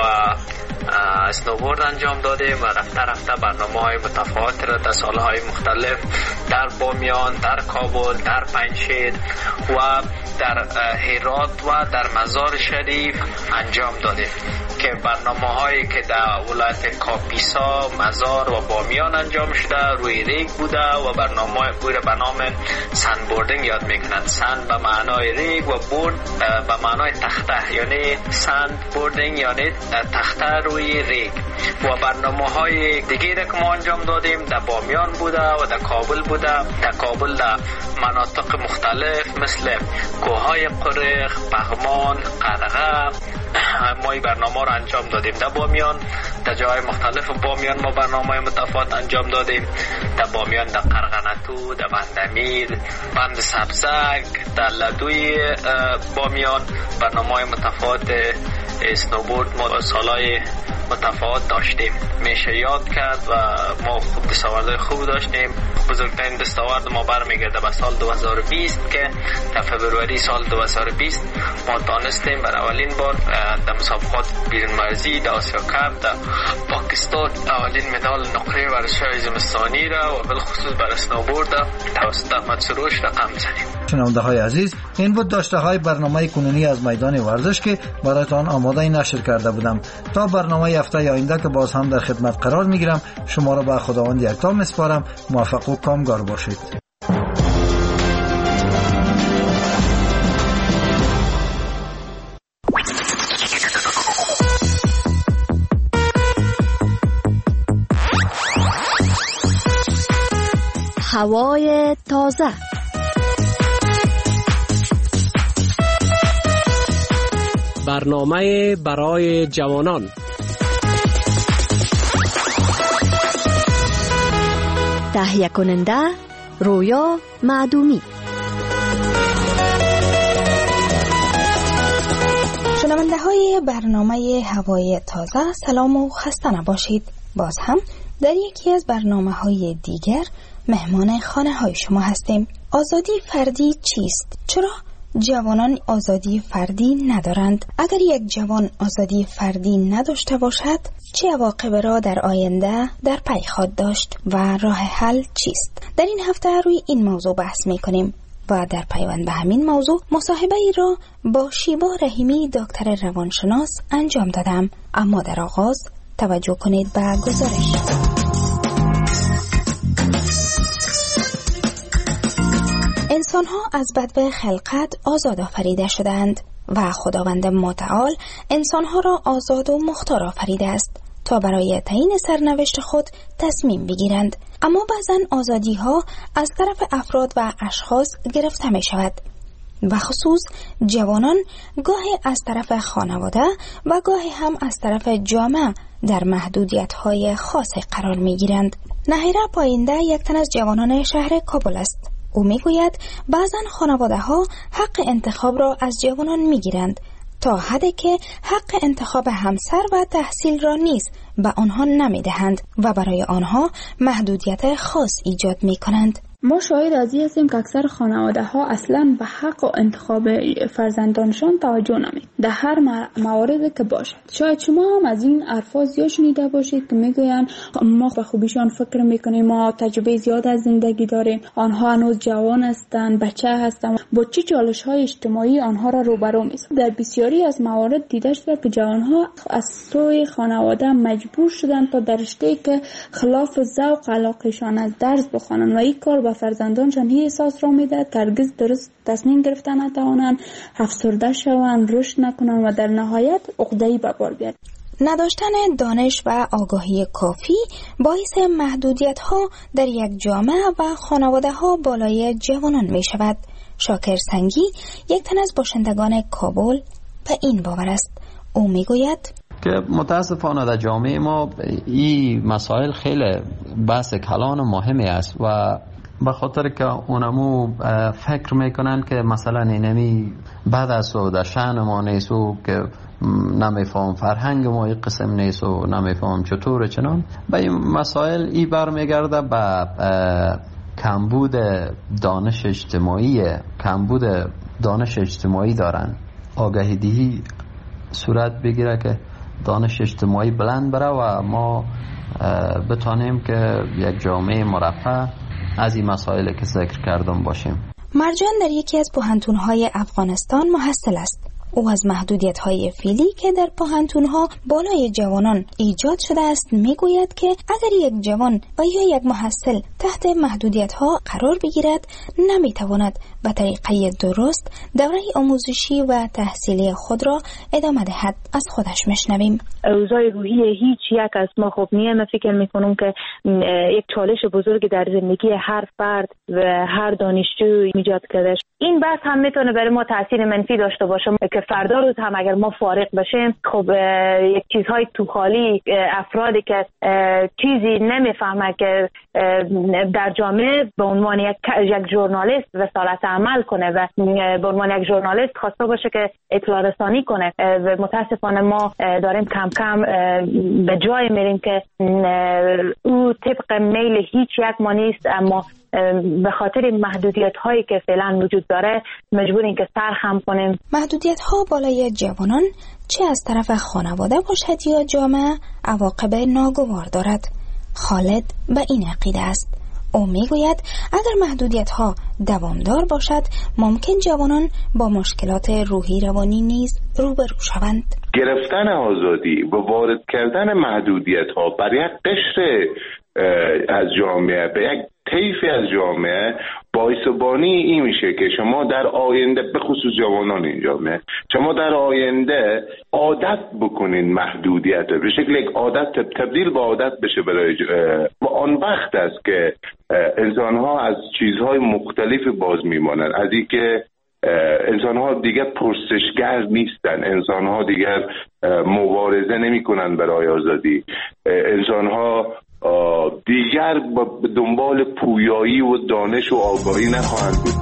Speaker 27: اسنوبورد انجام دادیم و رفته رفته برنامه‌های متفاوت را در سالهای مختلف در بامیان، در کابل، در پنجشیر و در هرات و در مزار شریف انجام دادیم که برنامه‌هایی که در ولایت کاپیسا، مزار و بامیان انجام شده روی ریگ بوده و برنامه بوده به نام سند بوردینگ یاد میکنند. سند به معنای ریگ و بورد به معنای تخته، یعنی سند بوردینگ یعنی تخته روی ریگ. و برنامه‌های دیگه که ما انجام دادیم در بامیان بوده و در کابل بوده. در کابل در مناطق مختلف مثل کوههای قرق، پغمان، قرغه ما این برنامه رو انجام دادیم. در بامیان در جای مختلف بامیان ما برنامه متفاوت انجام دادیم. در بامیان در قرغنتو، در بندمیر، بند سبزک، در لدوی بامیان برنامه متفاوت اسنوبورد ما سالهای متفاوت داشتیم. میشه یاد کرد و ما خوب دستاوردهای خوب داشتیم. بزرگترین دستاورد ما برمیگرده به سال دو هزار و بیست که در فبروری سال دو هزار و بیست ما دانستیم بر اولین بار در مسابقات بیرون مرزی در آسیا کپ در پاکستان اولین مدال نقره ورزش‌های زمستانی را و بالخصوص بر اسنوبورد توسط احمد سروش رقم زدیم.
Speaker 22: شنونده های عزیز، این بود داشته های برنامه کنونی از میدان ورزش که برایتان آماده نشر کرده بودم. تا برنامه هفته آینده که باز هم در خدمت قرار میگیرم، شما را به خداوند یکتا میسپارم. موفق و کامگار باشید.
Speaker 5: هوای تازه،
Speaker 2: برنامه برای جوانان،
Speaker 5: تهیه کننده رویا معدومی.
Speaker 6: شنونده های برنامه هوای تازه، سلام و خسته نباشید. باز هم در یکی از برنامه های دیگر مهمان خانه های شما هستیم. آزادی فردی چیست؟ چرا جوانان آزادی فردی ندارند؟ اگر یک جوان آزادی فردی نداشته باشد چه عواقب را در آینده در پی خواهد داشت و راه حل چیست؟ در این هفته روی این موضوع بحث می کنیم و در پیوند به همین موضوع مصاحبه ای را با شیبا رحیمی دکتر روانشناس انجام دادم. اما در آغاز توجه کنید به گزارش. انسان‌ها از بدو خلقت آزاد آفریده شدند و خداوند متعال انسان‌ها را آزاد و مختار آفریده است تا برای تعیین سرنوشت خود تصمیم بگیرند. اما بعضن آزادی‌ها از طرف افراد و اشخاص گرفته می شود و خصوص جوانان گاهی از طرف خانواده و گاهی هم از طرف جامعه در محدودیت‌های خاصی قرار می‌گیرند. نهیره پاینده یک تن از جوانان شهر کابل است. او میگوید بعضن خانواده ها حق انتخاب را از جوانان میگیرند تا حدی که حق انتخاب همسر و تحصیل را نیز به آنها نمیدهند و برای آنها محدودیت خاص ایجاد میکنند.
Speaker 3: ما شاهد از این هستیم که اکثر خانواده ها اصلا به حق و انتخاب فرزندانشان توجه نمی در هر مواردی که باشد. شاید شما هم از این الفاظ زیاد شنیده باشید که میگویند ما به خوبیشان فکر میکنیم، ما تجربه زیاد از زندگی داریم، آنها هنوز جوان هستند، بچه هستند. با چه چالش های اجتماعی آنها را روبرو می‌سازد. در بسیاری از موارد دیده شده که جوانها از سوی خانواده مجبور شدند تا در رشته‌ای که خلاف ذوق علاقه‌شان از درس بخوانند و این کار به فرزندانشان این احساس را میدهد که هرگز درست تصمیم گرفتن نتوانند، افسرده شوند، رشد نکنند و در نهایت عقده‌ای به بار بیارند.
Speaker 6: نداشتن دانش و آگاهی کافی باعث محدودیت ها در یک جامعه و خانواده ها بالای جوانان می شود. شاکر سنگی یک تن از باشندگان کابل به این باور است. او می گوید
Speaker 16: که متاسفانه در جامعه ما این مسائل خیلی بحث کلان و مهمی است و به خاطر که اونمو فکر میکنن که مثلا اینمی بد است و در شأن ما نیست و که نمیفهم فرهنگ ما این قسم نیست و نمیفهم چطور چنان به این مسائل ای برمیگرده به کمبود دانش اجتماعی کمبود دانش اجتماعی دارن. آگاهی دهی صورت بگیره که دانش اجتماعی بلند بره و ما بتانیم که یک جامعه مرفه از این مسائل که ذکر کردم باشیم.
Speaker 6: مرجان در یکی از پوهنتون‌های افغانستان محصل است. او از محدودیت‌های فعلی که در پوهنتون‌ها بالای جوانان ایجاد شده است میگوید که اگر یک جوان و یا یک محصل تحت محدودیت‌ها قرار بگیرد نمیتواند به طریقه درست دوره آموزشی و تحصیلی خود را ادامه دهد. از خودش میشنویم.
Speaker 18: اوضاع روحی هیچ یک از ما خوب نیست. من فکر میکنم که یک چالش بزرگی در زندگی هر فرد و هر دانشجو ایجاد کرده. این بحث هم میتونه برای ما تاثیر منفی داشته باشه که فردا روز هم اگر ما فارغ بشیم خب یک چیزهای تو خالی افرادی که چیزی نمیفهمه که در جامعه به عنوان یک یک ژورنالیست رسالت عمل کنه و به عنوان یک ژورنالیست خواسته باشه که اطلاع رسانی کنه و متاسفانه ما داریم کم کم به جای میریم که او طبق میل هیچ یک ما نیست، اما به خاطر محدودیت هایی که فعلا وجود داره مجبوریم که سرخم کنیم.
Speaker 6: محدودیت ها بالای جوانان چه از طرف خانواده باشد یا جامعه عواقب ناگوار دارد. خالد به این عقیده است. او میگوید اگر محدودیت ها دوامدار باشد ممکن جوانان با مشکلات روحی روانی نیز روبرو شوند.
Speaker 19: گرفتن آزادی و وارد کردن محدودیت ها بر یک قشر از جامعه به یک طیفی از جامعه باعث بانی این میشه که شما در آینده به خصوص جوانان این جامعه شما در آینده عادت بکنین محدودیت به شکل یک عادت تبدیل به عادت بشه برای و آن وقت است که انسان ها از چیزهای مختلف باز میمانند. از این که انسان ها دیگر پرسشگر نیستن، انسان ها دیگر مبارزه نمی کنن برای آزادی، انسان ها دیگر به دنبال پویایی و دانش و آگاهی نخواهند بود.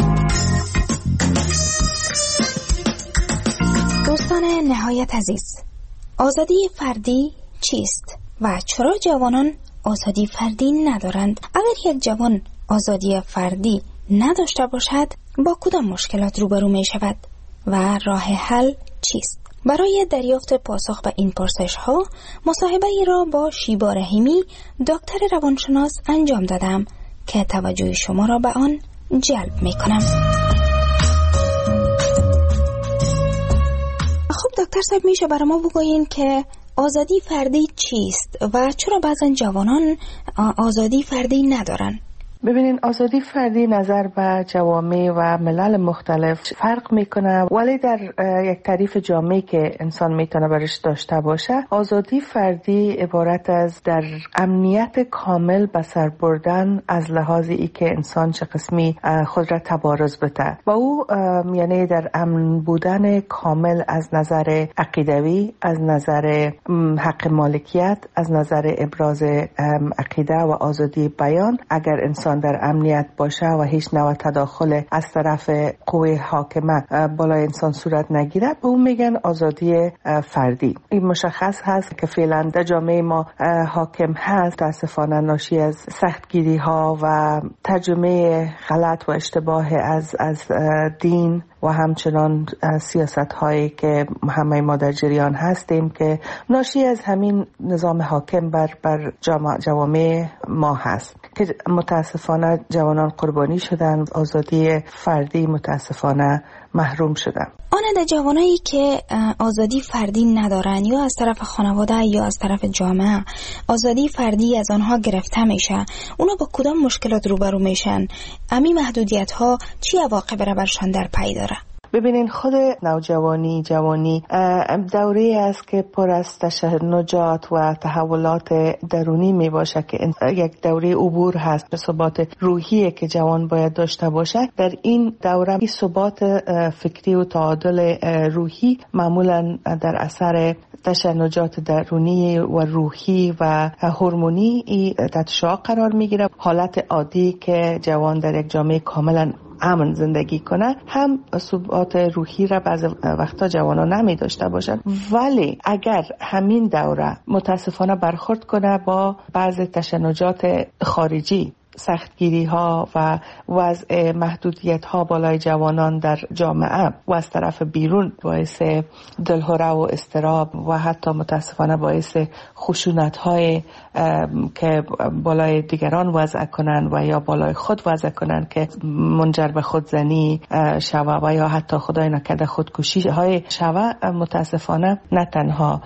Speaker 6: دوستان نهایت عزیز، آزادی فردی چیست و چرا جوانان آزادی فردی ندارند؟ اگر یک جوان آزادی فردی نداشته باشد با کدام مشکلات روبرو می شود و راه حل چیست؟ برای دریافت پاسخ به این پرسش ها مصاحبه ای را با شیبا رحیمی دکتر روانشناس انجام دادم که توجه شما را به آن جلب می کنم. خب دکتر صاحب، میشه برای ما بگویین که آزادی فردی چیست و چرا بعضا جوانان آزادی فردی ندارن؟
Speaker 21: ببینین، آزادی فردی نظر به جوامع و ملل مختلف فرق میکنه، ولی در یک تعریف جامعی که انسان میتونه برش داشته باشه، آزادی فردی عبارت از در امنیت کامل به سر بردن از لحاظ ای که انسان چه قسمی خود را تبارز بده و او یعنی در امن بودن کامل از نظر عقیدوی، از نظر حق مالکیت، از نظر ابراز عقیده و آزادی بیان. اگر انسان انسان در امنیت باشه و هیچ نوع تداخل از طرف قوه حاکمه بالای انسان صورت نگیره، به اون میگن آزادی فردی. این مشخص هست که فعلا در جامعه ما حاکم هست متاسفانه ناشی از سختگیری ها و ترجمه غلط و اشتباه از از دین و همچنان سیاست هایی که همه ما در جریان هستیم که ناشی از همین نظام حاکم بر بر جوامع ما هست که متاسفانه جوانان قربانی شدن، آزادی فردی متاسفانه محروم شدن.
Speaker 6: آن جوانایی که آزادی فردی ندارن یا از طرف خانواده یا از طرف جامعه آزادی فردی از آنها گرفته میشه، اونا با کدام مشکلات روبرو میشن؟ امی محدودیت ها چی عواقب را برشان در پی داره؟
Speaker 21: ببینین خود نوجوانی جوانی دوره است که پر از تشنجات و تحولات درونی می باشه که یک دوره عبور هست به ثبات روحی که جوان باید داشته باشه. در این دوره این ثبات فکری و تعادل روحی معمولا در اثر تشنجات درونی و روحی و هورمونی تحت شعاع قرار میگیره. حالت عادی که جوان در یک جامعه کاملا امن زندگی کنه هم ثبات روحی را بعض وقتا جوانان نمی داشته باشند، ولی اگر همین دوره متاسفانه برخورد کنه با بعض تشنجات خارجی، سختگیری ها و وضع محدودیت ها بالای جوانان در جامعه و از طرف بیرون باعث دلهره و اضطراب و حتی متاسفانه باعث خشونت های که بالای دیگران وضع کنن و یا بالای خود وضع کنن که منجر به خودزنی شوه و یا حتی خدای نکرده خودکشی های شوه، متاسفانه نه تنها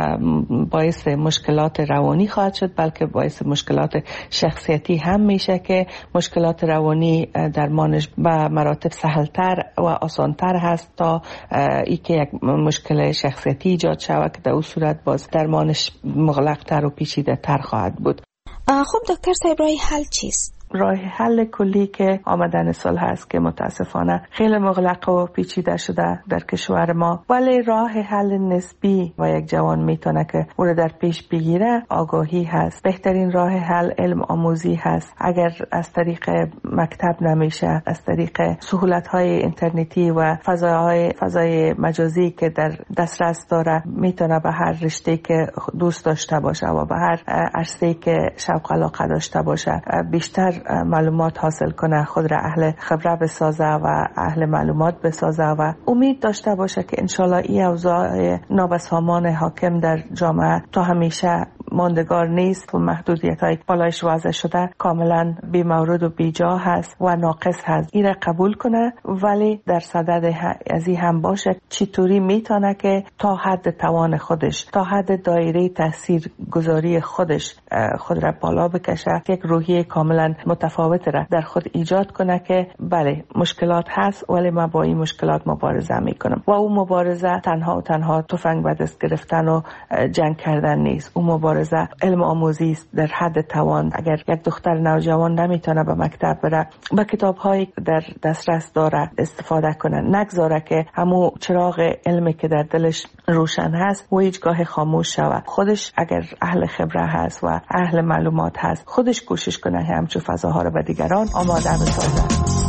Speaker 21: باعث مشکلات روانی خواهد شد بلکه باعث مشکلات شخصیتی هم میشه که مشکلات روانی درمانش به مراتب سهلتر و آسانتر هست تا ای که یک مشکل شخصیتی ایجاد شود که در اون صورت باز درمانش مغلق‌تر و پیچیده‌تر خواهد بود.
Speaker 6: خب دکتر صاحب راه حل چیست؟
Speaker 21: راه حل کلی که آمدن سال هست که متاسفانه خیلی مغلق و پیچیده شده در کشور ما، ولی راه حل نسبی و یک جوان میتونه که او رو در پیش بگیره آگاهی هست. بهترین راه حل علم آموزی هست. اگر از طریق مکتب نمیشه، از طریق سهولت های اینترنتی و فضاهای فضای مجازی که در دسترس داره میتونه به هر رشته که دوست داشته باشه و به هر عرصه‌ای که شوق علاقه داشته باشه بیشتر معلومات حاصل کنه، خود را اهل خبره بسازه و اهل معلومات بسازه و امید داشته باشه که انشالله این اوضاع نابسامان حاکم در جامعه تا همیشه ماندگار نیست و محدودیت های بالایش وضع شده کاملا بی مورد و بی جا هست و ناقص هست. این را قبول کنه، ولی در صدد از این هم باشه چطوری میتونه که تا حد توان خودش، تا حد دایره تاثیر گذاری خودش خود را بالا بکشه، یک روحیه کاملا متفاوت را در خود ایجاد کنه که بله مشکلات هست ولی من با این مشکلات مبارزه میکنم. و اون مبارزه تنها و تنها تفنگ به دست گرفتن و جنگ کردن نیست. اون مبارزه علم آموزی است در حد توان. اگر یک دختر نوجوان نمیتونه به مکتب بره، با کتاب‌هایی در دسترس داره استفاده کنه، نگذاره که همون چراغ علمی که در دلش روشن هست و هیچگاه خاموش شود. خودش اگر اهل خبره هست و اهل معلومات هست، خودش کوشش کنه همچو فضاها رو به دیگران آماده بسازه.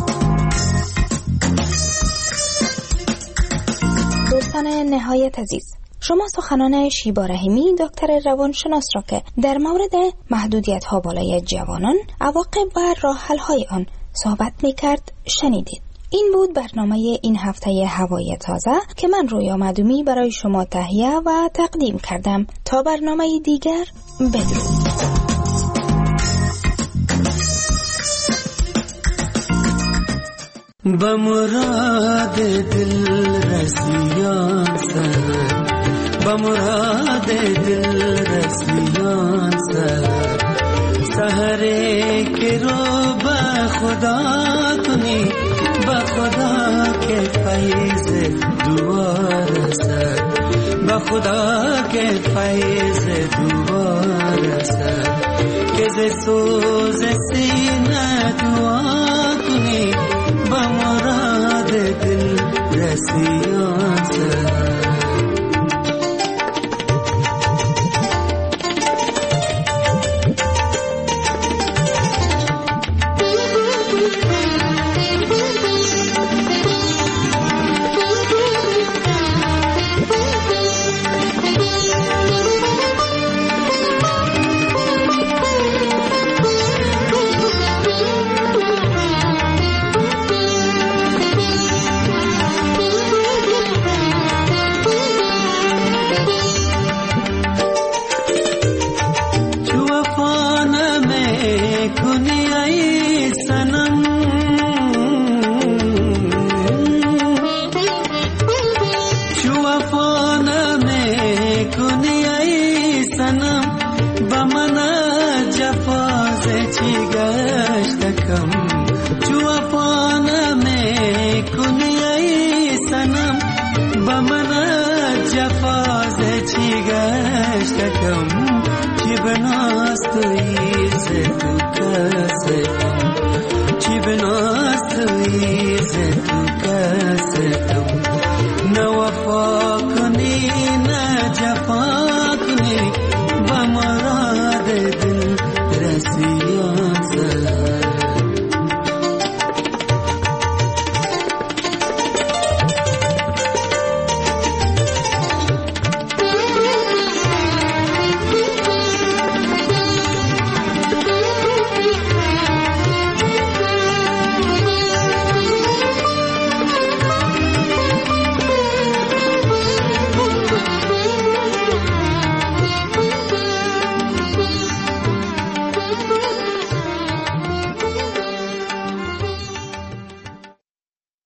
Speaker 6: دوستان نهایت عزیز، شما سخنان شیبا رحیمی دکتر روانشناس را که در مورد محدودیت ها بالای جوانان، عواقب و راه حل های آن صحبت میکرد شنیدید. این بود برنامه این هفته هوای تازه که من رویا معدومی برای شما تهیه و تقدیم کردم. تا برنامه دیگر، بدرود.
Speaker 4: بمراد دل رسیان سر، بمراد دل رسیان سر، سحرے کے رو بخدا کنی، بخدا کے فیض دوار سر، بخدا کے فیض دوار سر، کہ ز سوز سینہ دعا کنی، بمراد دل رسیان